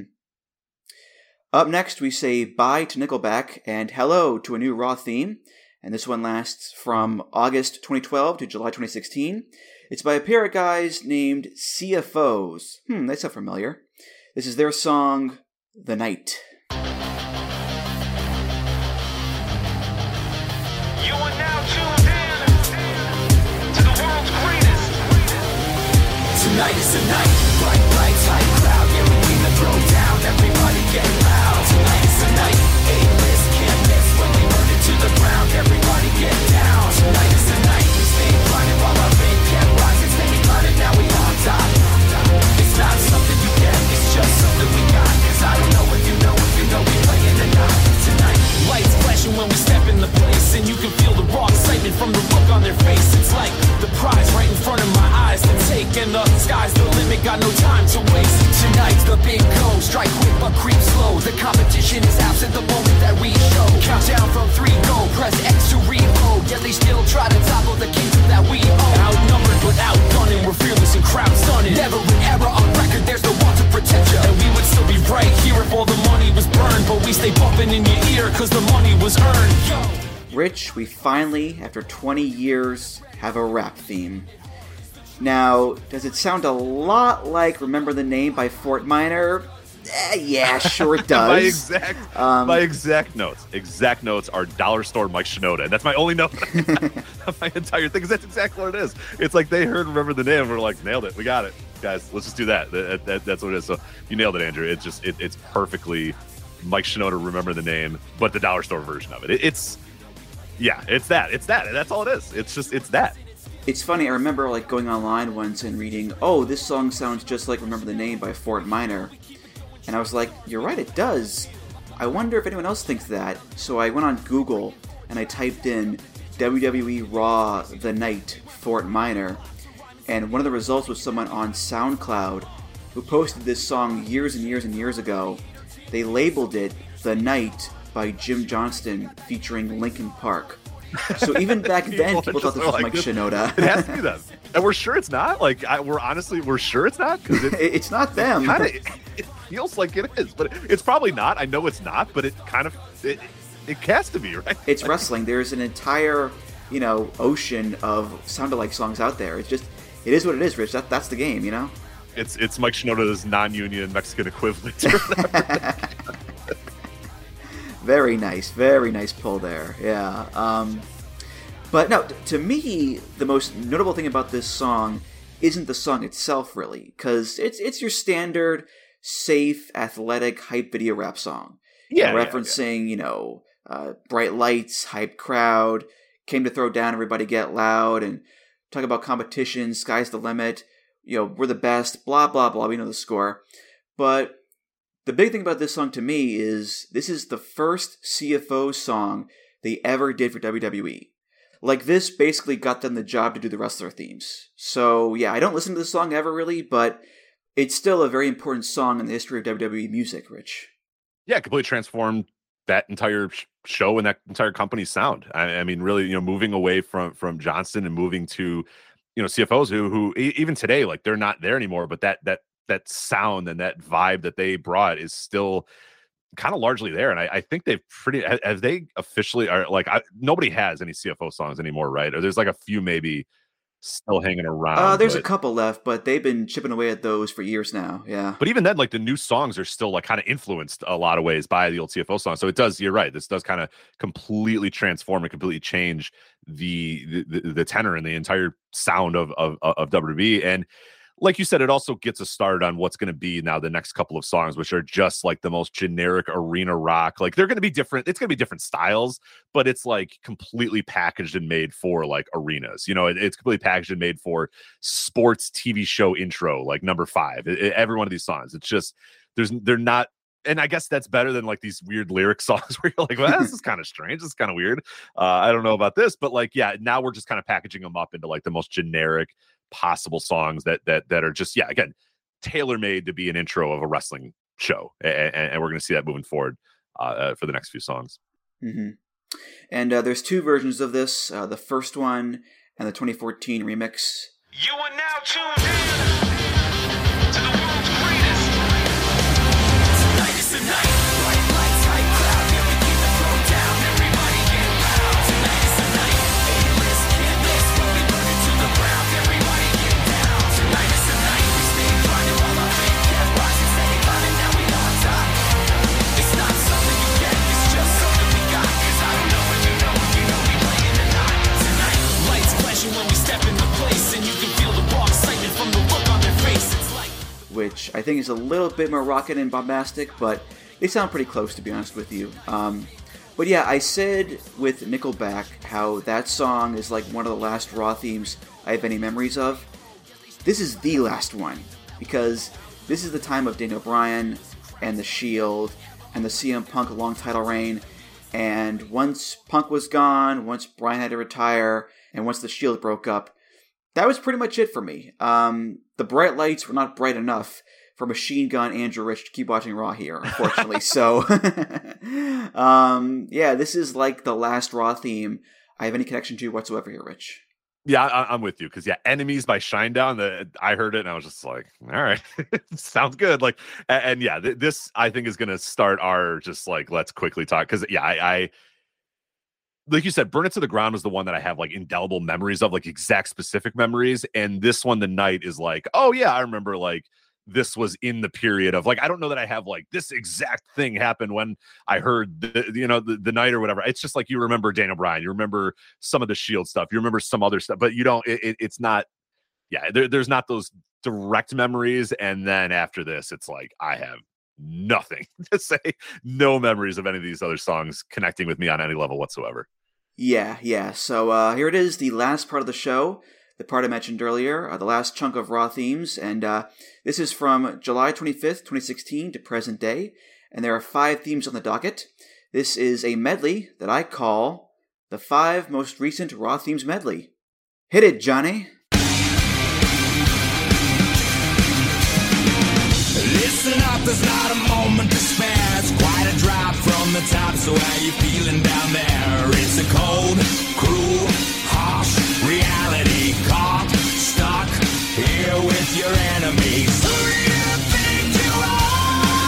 S8: Up next, we say bye to Nickelback and hello to a new Raw theme. And this one lasts from August 2012 to July 2016. It's by a pair of guys named CFOs. They sound familiar. This is their song, The Night.
S10: You are now tuned in to the world's greatest. Tonight is the night. Bright lights, high crowd. Yeah, we came to throw down. Everybody get loud. Tonight is the night. A-list can't miss when we burn it to the ground. Everybody get down. Tonight is the night. We stay blinded while our faith kept rising. Staying blinded, now we on top. It's not something you get. It's just something we got. 'Cause I don't know if you know we playing or not. Tonight, lights flashing when we step in the place, and you can feel the raw excitement from the look on their face. It's like the prize right in front of my eyes to take, and the sky's the limit, got no time to waste. Tonight's the big go, strike quick but creep slow. The competition is absent the moment that we show. Countdown from 3, go, press X to reload. Yet they still try to topple the kingdom that we own. Outnumbered but outgunning, we're fearless and crowd stunning. Never an error on record, there's no one to protect you. And we would still be right here if all the money was burned, but we stay bumping in your ear 'cause the money was earned. Yo.
S8: Rich, we finally, after 20 years, have a rap theme. Now, does it sound a lot like Remember the Name by Fort Minor? Yeah, sure it does.
S9: My exact notes are Dollar Store Mike Shinoda, and that's my only note of my entire thing, because that's exactly what it is. It's like they heard Remember the Name and we're like, nailed it, we got it, guys, let's just do that. That's what it is. So you nailed it, Andrew. It's perfectly Mike Shinoda, Remember the Name, but the Dollar Store version of it. It's that. That's all it is. It's that.
S8: It's funny, I remember like going online once and reading, oh, this song sounds just like Remember the Name by Fort Minor. And I was like, you're right, it does. I wonder if anyone else thinks that. So I went on Google and I typed in WWE Raw The Night Fort Minor. And one of the results was someone on SoundCloud who posted this song years and years and years ago. They labeled it The Night by Jim Johnston featuring Linkin Park. So even back then, people thought this was Mike Shinoda.
S9: It has to be them. And we're sure it's not? Like, we're sure it's not? Because
S8: it's not them.
S9: feels like it is, but it's probably not. I know it's not, but it kind of it has to be, right?
S8: It's wrestling. There's an entire, ocean of sound-alike songs out there. It is what it is, Rich. That's the game,
S9: It's Mike Shinoda's non-union Mexican equivalent.
S8: Very nice pull there. Yeah. But no, to me, the most notable thing about this song isn't the song itself, really, because it's your standard, safe, athletic, hype video rap song.
S9: Yeah,
S8: referencing, bright lights, hype crowd, came to throw down, everybody get loud, and talk about competition, sky's the limit, we're the best, blah, blah, blah, we know the score. But the big thing about this song to me is this is the first CFO song they ever did for WWE. Like, this basically got them the job to do the wrestler themes. So, yeah, I don't listen to this song ever, really, but it's still a very important song in the history of WWE music, Rich.
S9: Yeah, completely transformed that entire show and that entire company's sound. I mean, really, moving away from Johnston and moving to, CFOs who even today, like, they're not there anymore, but that sound and that vibe that they brought is still kind of largely there. And I think they've have they officially are like, nobody has any CFO songs anymore, right? Or there's like a few maybe still hanging around.
S8: There's a couple left, but they've been chipping away at those for years now. Yeah.
S9: But even then, like, the new songs are still like kind of influenced a lot of ways by the old CFO song. So it does, you're right. This does kind of completely transform and completely change the tenor and the entire sound of WWE. And like you said, it also gets us started on what's going to be now the next couple of songs, which are just like the most generic arena rock. Like, they're going to be different. It's going to be different styles, but it's like completely packaged and made for like arenas. It's completely packaged and made for sports TV show intro, like number 5. Every one of these songs, it's just they're not. And I guess that's better than like these weird lyric songs where you're like, well, this is kind of strange. This is kind of weird. I don't know about this, but like, yeah, now we're just kind of packaging them up into like the most generic possible songs that are just, yeah, again, tailor-made to be an intro of a wrestling show, and we're going to see that moving forward for the next few songs.
S8: Mm-hmm. And there's 2 versions of this, the first one and the 2014 remix.
S10: You are now tuned in to the world's greatest. Tonight is the night. Bright lights, hype crowd. Here we keep the flow down. Everybody get loud. Tonight is the night. A-list, can't miss. When we burn it to the ground. Everybody get down. Tonight is the night. We stay grinding while our faith kept rising. Steady climbing, now we on top. It's not something you get. It's just something we got. 'Cause I don't know if you know we playing or not. Tonight, lights flashing when we step into place, and you can feel the raw excitement from the look on their face. It's like,
S8: which I think is a little bit more rockin' and bombastic, but they sound pretty close, to be honest with you. But yeah, I said with Nickelback how that song is like one of the last Raw themes I have any memories of. This is the last one, because this is the time of Daniel Bryan and The Shield and the CM Punk long title reign, and once Punk was gone, once Bryan had to retire, and once The Shield broke up, that was pretty much it for me. The bright lights were not bright enough for Machine Gun Andrew Rich to keep watching Raw here, unfortunately. So, yeah, this is like the last Raw theme I have any connection to whatsoever here, Rich.
S9: Yeah, I'm with you, because yeah, Enemies by Shinedown, I heard it and I was just like, all right, sounds good. Like, and yeah, this I think is going to start our just like, let's quickly talk, because yeah, I like you said, Burn It to the Ground was the one that I have like indelible memories of, like exact specific memories. And this one, The Night, is like, oh yeah, I remember like this was in the period of like, I don't know that I have like this exact thing happened when I heard the Night or whatever. It's just like, you remember Daniel Bryan, you remember some of the Shield stuff, you remember some other stuff, but you don't, it's not, yeah, there's not those direct memories. And then after this, it's like, I have nothing to say, no memories of any of these other songs connecting with me on any level whatsoever.
S8: Yeah. So here it is, the last part of the show, the part I mentioned earlier, the last chunk of Raw themes, and this is from July 25th, 2016 to present day, and there are 5 themes on the docket. This is a medley that I call the 5 most recent Raw themes medley. Hit it, Johnny!
S10: listen up, there's not a moment to spare. It's quite a drop from the top, so how you feeling down there? It's a cold, cruel, harsh reality. Caught, stuck here with your enemies. Who do you think you are?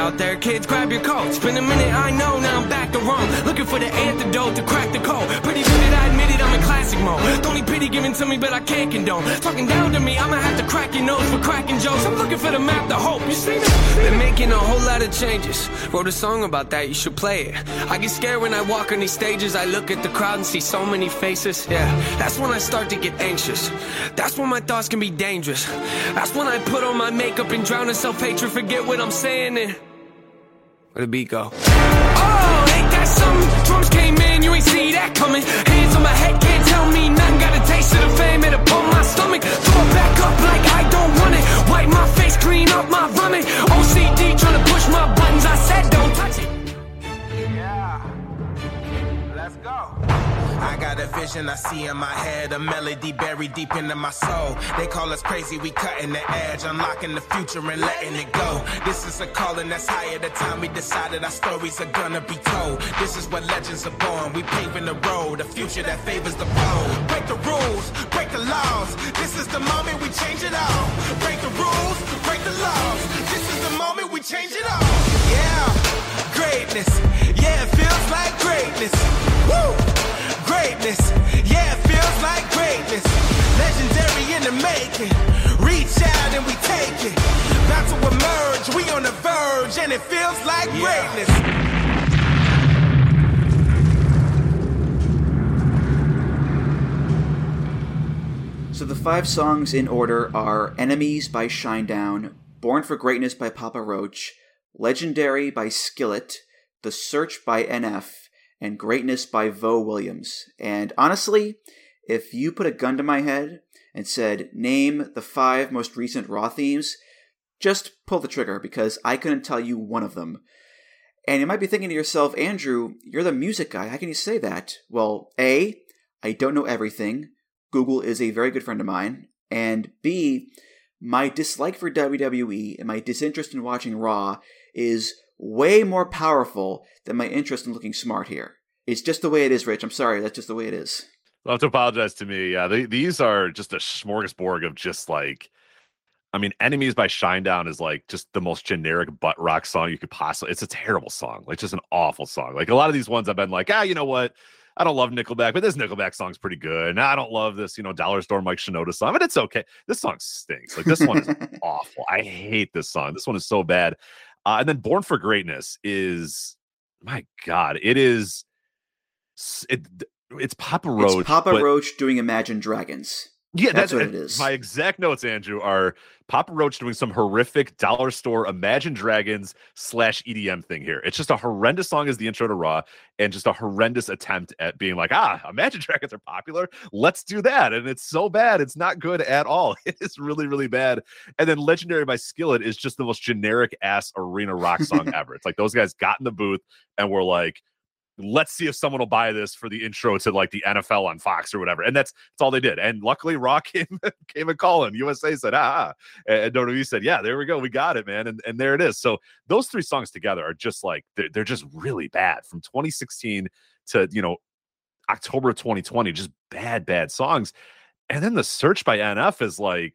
S11: out there, kids, grab your coats. Been a minute, I know, now I'm back to Rome. Looking for the antidote to crack the code. Pretty vivid, I admit it, I'm in classic mode. Don't need pity given to me, but I can't condone. Talking down to me, I'ma have to crack your nose for cracking jokes. I'm looking for the map to hope, you see that? Been making a whole lot of changes. Wrote a song about that, you should play it. I get scared when I walk on these stages. I look at the crowd and see so many faces. Yeah, that's when I start to get anxious. That's when my thoughts can be dangerous. That's when I put on my makeup and drown in self-hatred. Forget what I'm saying and where the beat go? Oh, ain't that something? Drums came in, you ain't see that coming. Hands on my head, can't tell me nothing. Got a taste of the fame, it'll pump my stomach. Throw it back up like I don't want it. Wipe my face, clean up my vomit. OCD trying to push my buttons. I said don't touch it.
S12: Yeah, let's go. I got a vision I see in my head, a melody buried deep into my soul. They call us crazy, we cutting the edge, unlocking the future and letting it go. This is a calling that's higher. The time we decided our stories are gonna be told. This is where legends are born. We paving the road, a future that favors the bold. Break the rules, break the laws. This is the moment we change it all. Break the rules, break the laws. This is the moment we change it all. Yeah, greatness. Yeah, it feels like greatness. Woo! Greatness, yeah, it feels like greatness. Legendary in the making. Reach out and we take it. About to emerge, we on the verge, and it feels like greatness.
S8: So the 5 songs in order are Enemies by Shinedown, Born for Greatness by Papa Roach, Legendary by Skillet, The Search by NF, and Greatness by Vo Williams. And honestly, if you put a gun to my head and said, name the 5 most recent Raw themes, just pull the trigger, because I couldn't tell you one of them. And you might be thinking to yourself, Andrew, you're the music guy. How can you say that? Well, A, I don't know everything. Google is a very good friend of mine. And B, my dislike for WWE and my disinterest in watching Raw is way more powerful than my interest in looking smart here. It's just the way it is, Rich. I'm sorry. That's just the way it is.
S9: Well, to apologize to me. Yeah, these are just a smorgasbord of just like, I mean, Enemies by Shinedown is like just the most generic butt rock song you could possibly. It's a terrible song. Like, just an awful song. Like, a lot of these ones I've been like, you know what? I don't love Nickelback, but this Nickelback song's pretty good. And I don't love this, Dollar Store Mike Shinoda song, but it's okay. This song stinks. Like, this one is awful. I hate this song. This one is so bad. And then Born for Greatness is, my God, it's Papa Roach.
S8: It's Papa Roach doing Imagine Dragons.
S9: Yeah,
S8: that's what it is.
S9: My exact notes, Andrew, are Papa Roach doing some horrific dollar store Imagine Dragons / EDM thing here. It's just a horrendous song as the intro to Raw, and just a horrendous attempt at being like, Imagine Dragons are popular. Let's do that. And it's so bad. It's not good at all. It is really, really bad. And then Legendary by Skillet is just the most generic ass arena rock song ever. It's like those guys got in the booth and were like, let's see if someone will buy this for the intro to like the NFL on Fox or whatever. And that's all they did. And luckily Raw came and calling. USA said, and WWE said, yeah, there we go. We got it, man. And there it is. So those 3 songs together are just like, they're just really bad from 2016 to, October of 2020, just bad songs. And then The Search by NF is like,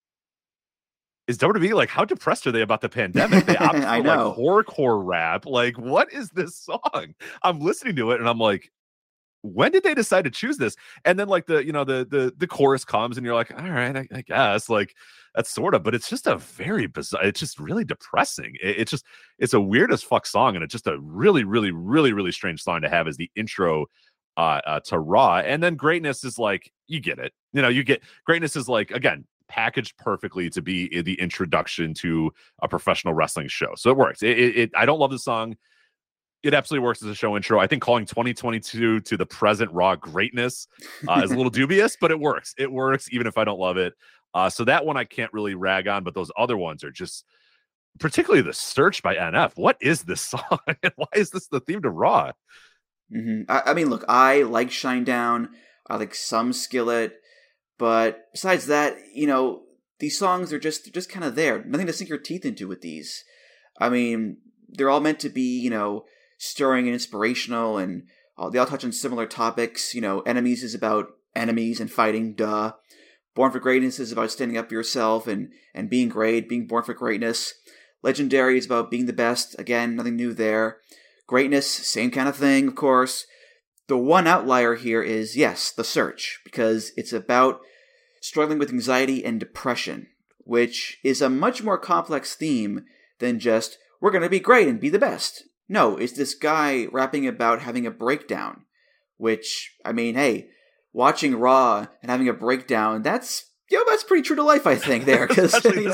S9: is WWE like, how depressed are they about the pandemic? They opt for
S8: I know.
S9: Like horrorcore rap. Like, what is this song? I'm listening to it and I'm like, when did they decide to choose this? And then like the chorus comes and you're like, all right, I guess like that's sort of, but it's just a very bizarre, it's just really depressing. It's a weird as fuck song. And it's just a really, really, really, really strange song to have as the intro to Raw. And then Greatness is like, you get it. Greatness is like, again, packaged perfectly to be the introduction to a professional wrestling show. So it works. I don't love the song. It absolutely works as a show intro. I think calling 2022 to the present Raw greatness is a little dubious, but it works. It works even if I don't love it. So that one I can't really rag on, but those other ones are just, particularly The Search by NF. What is this song? And why is this the theme to Raw?
S8: Mm-hmm. I mean, look, I like Shinedown. I like some Skillet. But besides that, these songs are just kind of there. Nothing to sink your teeth into with these. I mean, they're all meant to be, stirring and inspirational, and they all touch on similar topics. Enemies is about enemies and fighting, duh. Born for Greatness is about standing up for yourself and being great, being born for greatness. Legendary is about being the best. Again, nothing new there. Greatness, same kind of thing, of course. The one outlier here is, yes, The Search, because it's about struggling with anxiety and depression, which is a much more complex theme than just, we're going to be great and be the best. No, it's this guy rapping about having a breakdown, which, I mean, hey, watching Raw and having a breakdown, that's pretty true to life, I think, there. Because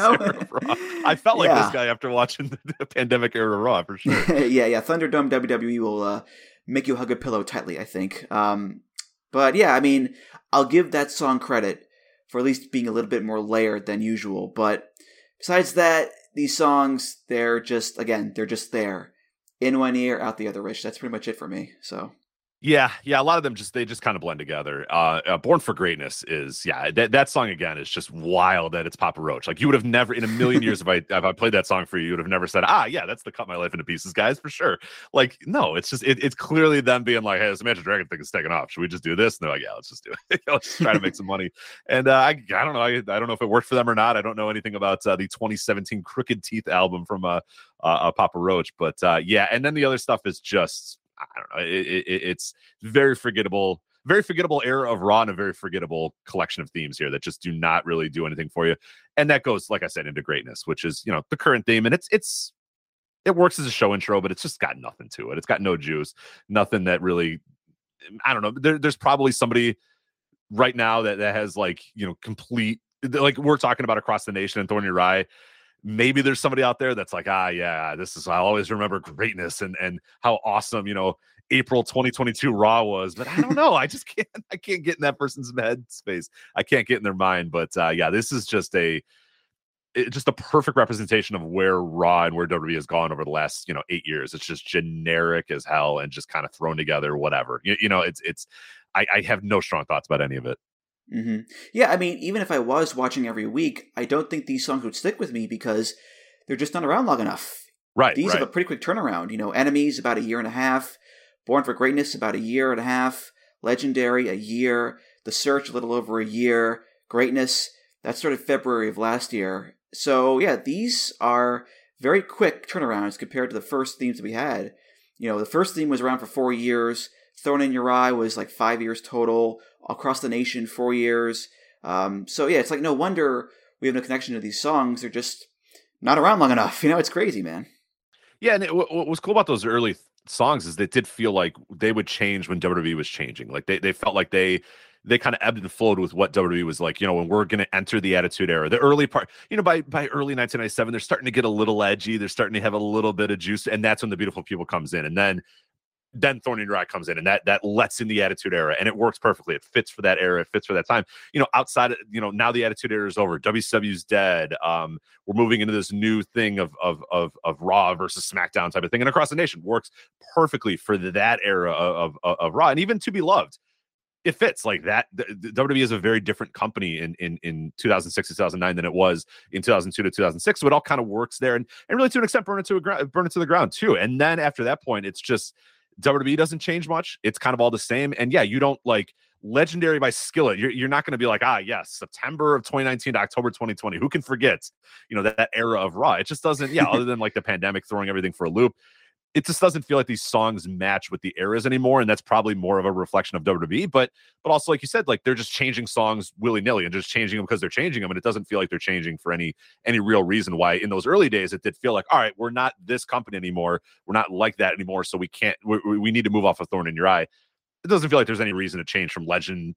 S9: I felt like this guy after watching the pandemic era Raw, for sure.
S8: yeah. Thunderdome WWE will make you hug a pillow tightly, I think. But yeah, I mean, I'll give that song credit for at least being a little bit more layered than usual. But besides that, these songs, they're just there. In one ear, out the other, Rich. That's pretty much it for me. So.
S9: Yeah, a lot of them just kind of blend together. Born for Greatness is that song again is just wild that it's Papa Roach. Like you would have never in a million years if I played that song for you, you would have never said, that's the Cut My Life into Pieces guys for sure. Like no, it's just it's clearly them being like, hey, this Imagine Dragon thing is taking off. Should we just do this? And they're like, yeah, let's just do it. Let's just try to make some money. And I don't know, I don't know if it worked for them or not. I don't know anything about the 2017 Crooked Teeth album from Papa Roach, but and then the other stuff is just. I don't know. It's very forgettable era of Raw and a very forgettable collection of themes here that just do not really do anything for you. And that goes, like I said, into Greatness, which is, the current theme. And it works as a show intro, but it's just got nothing to it. It's got no juice, nothing that really, I don't know. There's probably somebody right now that has complete, like we're talking about Across the Nation and Thorn in Your Eye. Maybe there's somebody out there that's like, I'll always remember Greatness and how awesome, April 2022 Raw was. But I don't know. I can't get in that person's head space. I can't get in their mind. But this is just a perfect representation of where Raw and where WWE has gone over the last, 8 years. It's just generic as hell and just kind of thrown together, whatever. I have no strong thoughts about any of it.
S8: Mm-hmm. Yeah, I mean, even if I was watching every week, I don't think these songs would stick with me because they're just not around long enough.
S9: Right.
S8: These have a pretty quick turnaround. Enemies about a year and a half, Born for Greatness about a year and a half, Legendary a year, The Search a little over a year, Greatness that started February of last year. So yeah, these are very quick turnarounds compared to the first themes that we had. The first theme was around for 4 years. Thorn in Your Eye was like 5 years total. Across the Nation, 4 years. So yeah, it's like no wonder we have no connection to these songs. They're just not around long enough. It's crazy, man.
S9: Yeah, and what was cool about those early songs is they did feel like they would change when WWE was changing. Like they felt like they kind of ebbed and flowed with what WWE was like. When we're going to enter the Attitude Era, the early part. By early 1997, they're starting to get a little edgy. They're starting to have a little bit of juice, and that's when the Beautiful People comes in, and then Thorn in Your Eye comes in, and that lets in the Attitude Era, and it works perfectly. It fits for that era. It fits for that time. Outside of, now the Attitude Era is over. WCW's dead. We're moving into this new thing of Raw versus SmackDown type of thing, and Across the Nation works perfectly for that era of Raw, and even To Be Loved. It fits like that. The WWE is a very different company in 2006 to 2009 than it was in 2002 to 2006. So it all kind of works there, and really to an extent burn it to the ground too. And then after that point, it's just. WWE doesn't change much. It's kind of all the same. And yeah, you don't like Legendary by Skillet. You're not going to be like, yes, September of 2019 to October 2020. Who can forget, that era of Raw? It just doesn't, other than like the pandemic throwing everything for a loop, it just doesn't feel like these songs match with the eras anymore. And that's probably more of a reflection of WWE. But also, like you said, like they're just changing songs willy-nilly and just changing them because they're changing them. And it doesn't feel like they're changing for any real reason why in those early days, it did feel like, all right, we're not this company anymore. We're not like that anymore. So we need to move off of Thorn in Your Eye. It doesn't feel like there's any reason to change from Legendary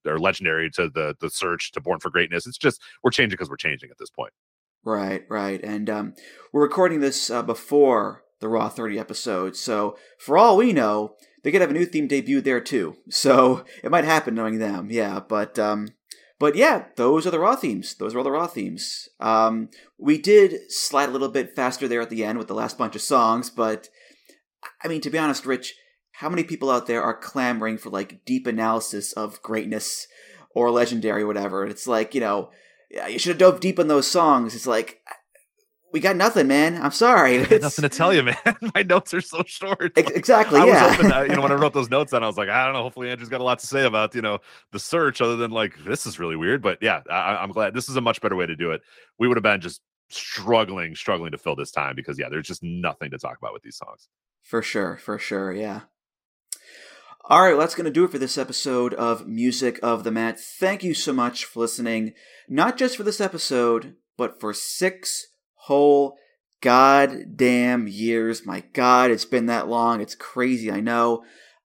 S9: to the Search to Born for Greatness. It's just, we're changing because we're changing at this point.
S8: Right. And we're recording this before the Raw 30 episode. So for all we know, they could have a new theme debut there too. So it might happen knowing them. Yeah. But yeah, those are the Raw themes. Those are all the Raw themes. We did slide a little bit faster there at the end with the last bunch of songs. But I mean, to be honest, Rich, how many people out there are clamoring for like deep analysis of Greatness or Legendary or whatever? It's like, you should have dove deep on those songs. It's like, we got nothing, man. I'm sorry.
S9: Nothing to tell you, man. My notes are so short.
S8: Exactly.
S9: I
S8: was
S9: hoping, when I wrote those notes down, I was like, I don't know. Hopefully, Andrew's got a lot to say about, The Search, other than like, this is really weird. But yeah, I'm glad this is a much better way to do it. We would have been just struggling to fill this time because there's just nothing to talk about with these songs.
S8: For sure, yeah. All right, well, that's going to do it for this episode of Music of the Mat. Thank you so much for listening, not just for this episode, but for 6 whole goddamn years. My God, it's been that long. It's crazy, I know.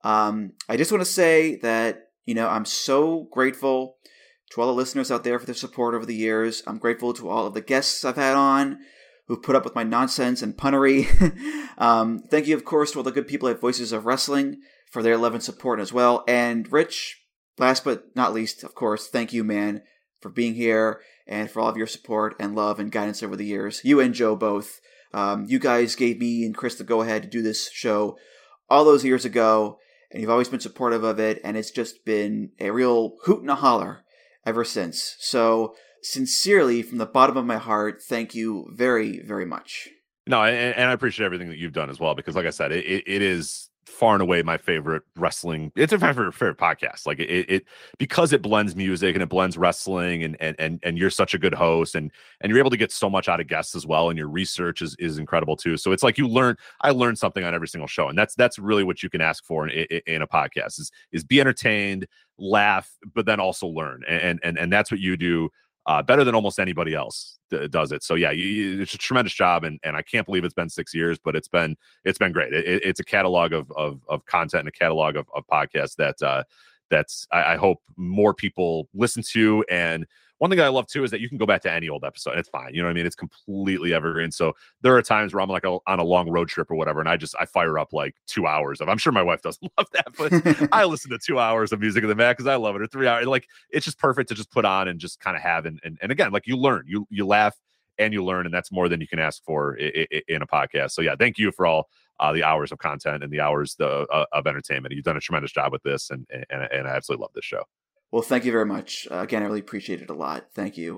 S8: I just want to say that, I'm so grateful to all the listeners out there for their support over the years. I'm grateful to all of the guests I've had on who've put up with my nonsense and punnery. Thank you, of course, to all the good people at Voices of Wrestling for their love and support as well. And Rich, last but not least, of course, thank you, man, for being here and for all of your support and love and guidance over the years. You and Joe both. You guys gave me and Chris the go-ahead to do this show all those years ago, and you've always been supportive of it, and it's just been a real hoot and a holler ever since. So, sincerely, from the bottom of my heart, thank you very, very much.
S9: No, and I appreciate everything that you've done as well, because like I said, it is far and away my favorite wrestling. It's my favorite podcast. Like it because it blends music and it blends wrestling and you're such a good host and you're able to get so much out of guests as well. And your research is incredible too. So it's like I learn something on every single show. And that's really what you can ask for in a podcast is be entertained, laugh, but then also learn. And that's what you do better than almost anybody else does it. So yeah, it's a tremendous job, and I can't believe it's been 6 years, but it's been great. It's a catalog of content and a catalog of podcasts that's I hope more people listen to. And one thing that I love too is that you can go back to any old episode. It's fine. You know what I mean? It's completely evergreen. So there are times where I'm like on a long road trip or whatever, and I fire up like 2 hours of, I'm sure my wife doesn't love that, but I listen to 2 hours of Music of the Mat because I love it, or 3 hours. Like, it's just perfect to just put on and just kind of have. And again, like, you learn, you laugh and you learn, and that's more than you can ask for in a podcast. So yeah, thank you for all the hours of content and the hours of entertainment. You've done a tremendous job with this, and I absolutely love this show.
S8: Well, thank you very much. Again, I really appreciate it a lot. Thank you.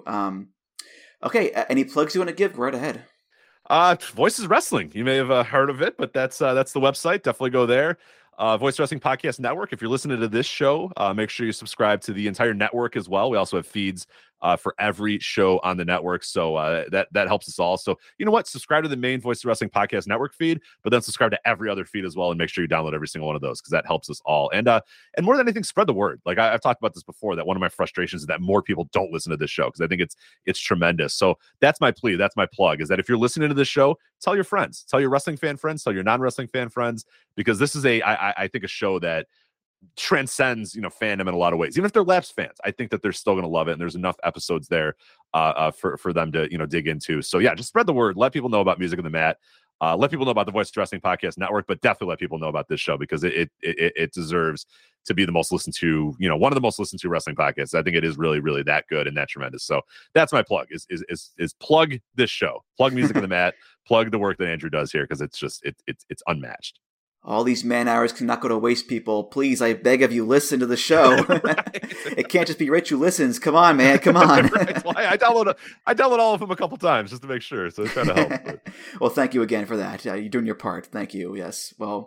S8: Okay, any plugs you want to give? Go right ahead.
S9: Voices Wrestling. You may have heard of it, but that's the website. Definitely go there. Voice Wrestling Podcast Network. If you're listening to this show, make sure you subscribe to the entire network as well. We also have feeds for every show on the network, so that helps us all. So you know what? Subscribe to the main Voice Wrestling Podcast Network feed, but then subscribe to every other feed as well, and make sure you download every single one of those, because that helps us all. And more than anything, spread the word. Like I've talked about this before, that one of my frustrations is that more people don't listen to this show, because I think it's tremendous. So that's my plea. That's my plug, is that if you're listening to this show, tell your friends, tell your wrestling fan friends, tell your non-wrestling fan friends, because this is I think a show that transcends fandom in a lot of ways. Even if they're lapsed fans, I think that they're still going to love it, and there's enough episodes there for them to dig into. So yeah, just spread the word, let people know about Music of the Mat, let people know about the Voice Wrestling Podcast Network, but definitely let people know about this show, because it deserves to be the most listened to, one of the most listened to wrestling podcasts. I think it is really, really that good and that tremendous. So that's my plug, is plug this show, plug Music of the Mat, plug the work that Andrew does here, because it's just it's unmatched.
S8: All these man hours cannot go to waste, people. Please, I beg of you, listen to the show. It can't just be Rich who listens. Come on, man. Come on.
S9: Right. Well, I download all of them a couple times just to make sure. So it's trying to help. But.
S8: Well, thank you again for that. You're doing your part. Thank you. Yes. Well,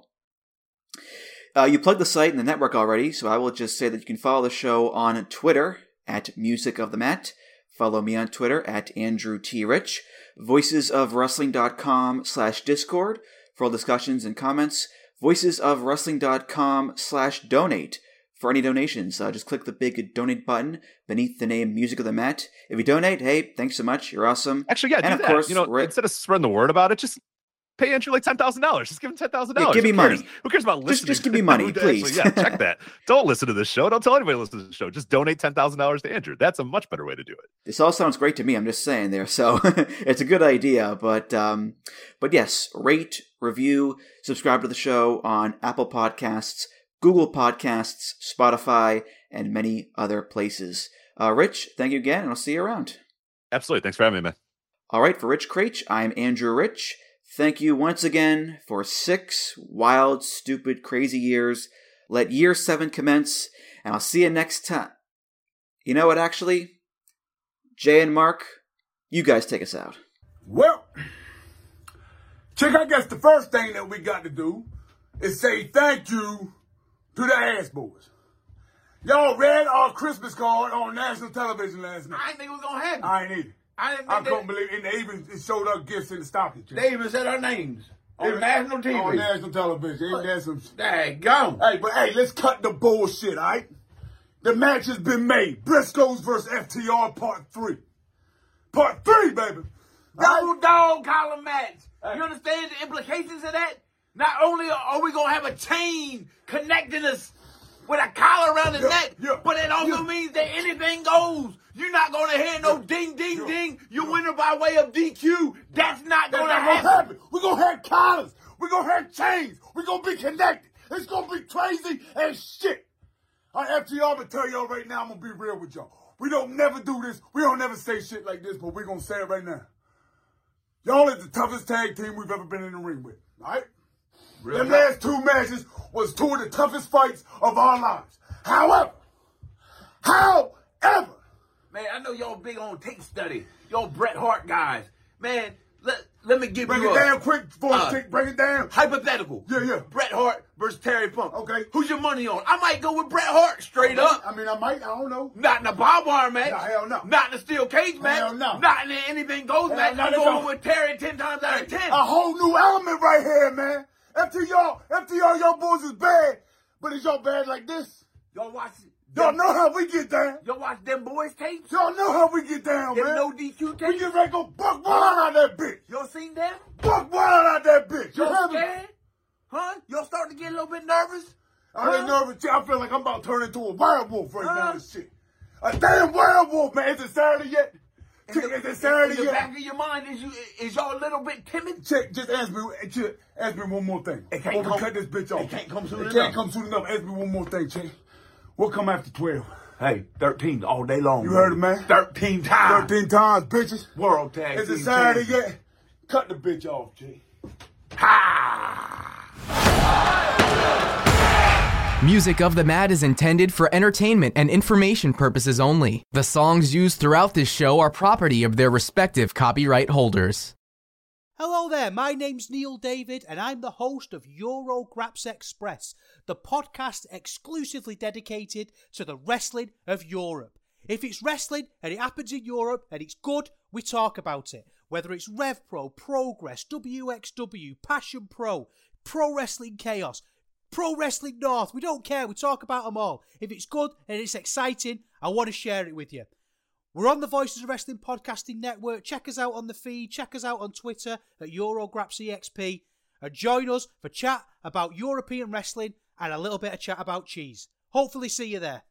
S8: you plugged the site and the network already, so I will just say that you can follow the show on Twitter at Music of the Mat. Follow me on Twitter at Andrew T. Rich. voicesofwrestling.com/Discord for all discussions and comments. voicesofwrestling.com/donate for any donations. Just click the big donate button beneath the name Music of the Mat. If you donate, hey, thanks so much. You're awesome.
S9: Actually, yeah, and of course, instead of spreading the word about it, just pay Andrew like $10,000. Just give him $10,000.
S8: Yeah, give me money.
S9: Who cares about listening?
S8: Just give me money, please.
S9: Actually, yeah, check that. Don't listen to this show. Don't tell anybody to listen to the show. Just donate $10,000 to Andrew. That's a much better way to do it.
S8: This all sounds great to me. I'm just saying there. So it's a good idea. But yes, rate, review, subscribe to the show on Apple Podcasts, Google Podcasts, Spotify, and many other places. Rich, thank you again, and I'll see you around.
S9: Absolutely. Thanks for having me, man.
S8: All right, for Rich Kraetsch, I'm Andrew Rich. Thank you once again for 6 wild, stupid, crazy years. Let year 7 commence, and I'll see you next time. You know what, actually? Jay and Mark, you guys take us out.
S5: Well, Chick, I guess the first thing that we got to do is say thank you to the Ass Boys. Y'all read our Christmas card on national television last night.
S13: I didn't think it was going to happen.
S5: I ain't either. I couldn't believe it. And they even showed us gifts in the stocking.
S13: They even said our names on national TV.
S5: On national television. Ain't that some shit?
S13: Daggone.
S5: Hey, but hey, let's cut the bullshit, all right? The match has been made. Briscoes versus FTR Part 3. Part 3, baby.
S13: No dog collar match. You understand the implications of that? Not only are we going to have a chain connecting us with a collar around the neck, but it also means that anything goes. You're not going to hear no ding, ding, ding. You win it by way of DQ. That's not going to happen.
S5: We're going to have collars. We're going to have chains. We're going to be connected. It's going to be crazy as shit. All right, FTR, I'm going to tell y'all right now, I'm going to be real with y'all. We don't never do this. We don't never say shit like this, but we're going to say it right now. Y'all is the toughest tag team we've ever been in the ring with, all right? The last 2 matches was 2 of the toughest fights of our lives. However,
S13: man, I know y'all big on tape study. Y'all Bret Hart guys. Man, let me give
S5: bring
S13: you
S5: it down quick before bring it down.
S13: Hypothetical.
S5: Yeah.
S13: Bret Hart versus Terry Funk.
S5: Okay.
S13: Who's your money on? I might go with Bret Hart straight up.
S5: I mean, I might. I don't know.
S13: Not in a barbed wire match.
S5: No, hell no.
S13: Not in a steel cage match.
S5: Hell no.
S13: Not in an anything goes match. I'm going with Terry 10 times out of 10.
S5: A whole new element right here, man. FTR, y'all boys is bad, but is y'all bad like this?
S13: Y'all watch it.
S5: Y'all know how we get down.
S13: Y'all watch them boys tapes?
S5: Y'all know how we get down,
S13: them
S5: man.
S13: No DQ tapes?
S5: We get ready to go buck wild out that bitch.
S13: Y'all seen them?
S5: Buck wild out that bitch.
S13: Y'all scared? Huh? Y'all starting to get a little bit nervous?
S5: I ain't nervous. I feel like I'm about to turn into a werewolf right now and shit. A damn werewolf, man. Is it Saturday yet?
S13: In the back of your mind, is y'all a little bit timid?
S5: Check, just ask me one more thing.
S13: Before
S5: we cut this bitch off.
S13: It can't come soon enough.
S5: It can't come soon enough. Ask me one more thing, Chick. We'll come after 12.
S13: Hey, 13 all day long.
S5: You heard it, man?
S13: 13 times.
S5: 13 times, bitches.
S13: World Tag
S5: Is
S13: Team
S5: it Saturday
S13: Champions.
S5: yet? Cut the bitch off, Chick.
S14: Music of the Mat is intended for entertainment and information purposes only. The songs used throughout this show are property of their respective copyright holders.
S15: Hello there, my name's Neil David and I'm the host of Eurograps Express, the podcast exclusively dedicated to the wrestling of Europe. If it's wrestling and it happens in Europe and it's good, we talk about it. Whether it's RevPro, Progress, WXW, Passion Pro, Pro Wrestling Chaos, Pro Wrestling North, we don't care, we talk about them all. If it's good and it's exciting, I want to share it with you. We're on the Voices of Wrestling Podcasting Network. Check us out on the feed, check us out on Twitter at EuroGrapsEXP, and join us for chat about European wrestling and a little bit of chat about cheese. Hopefully see you there.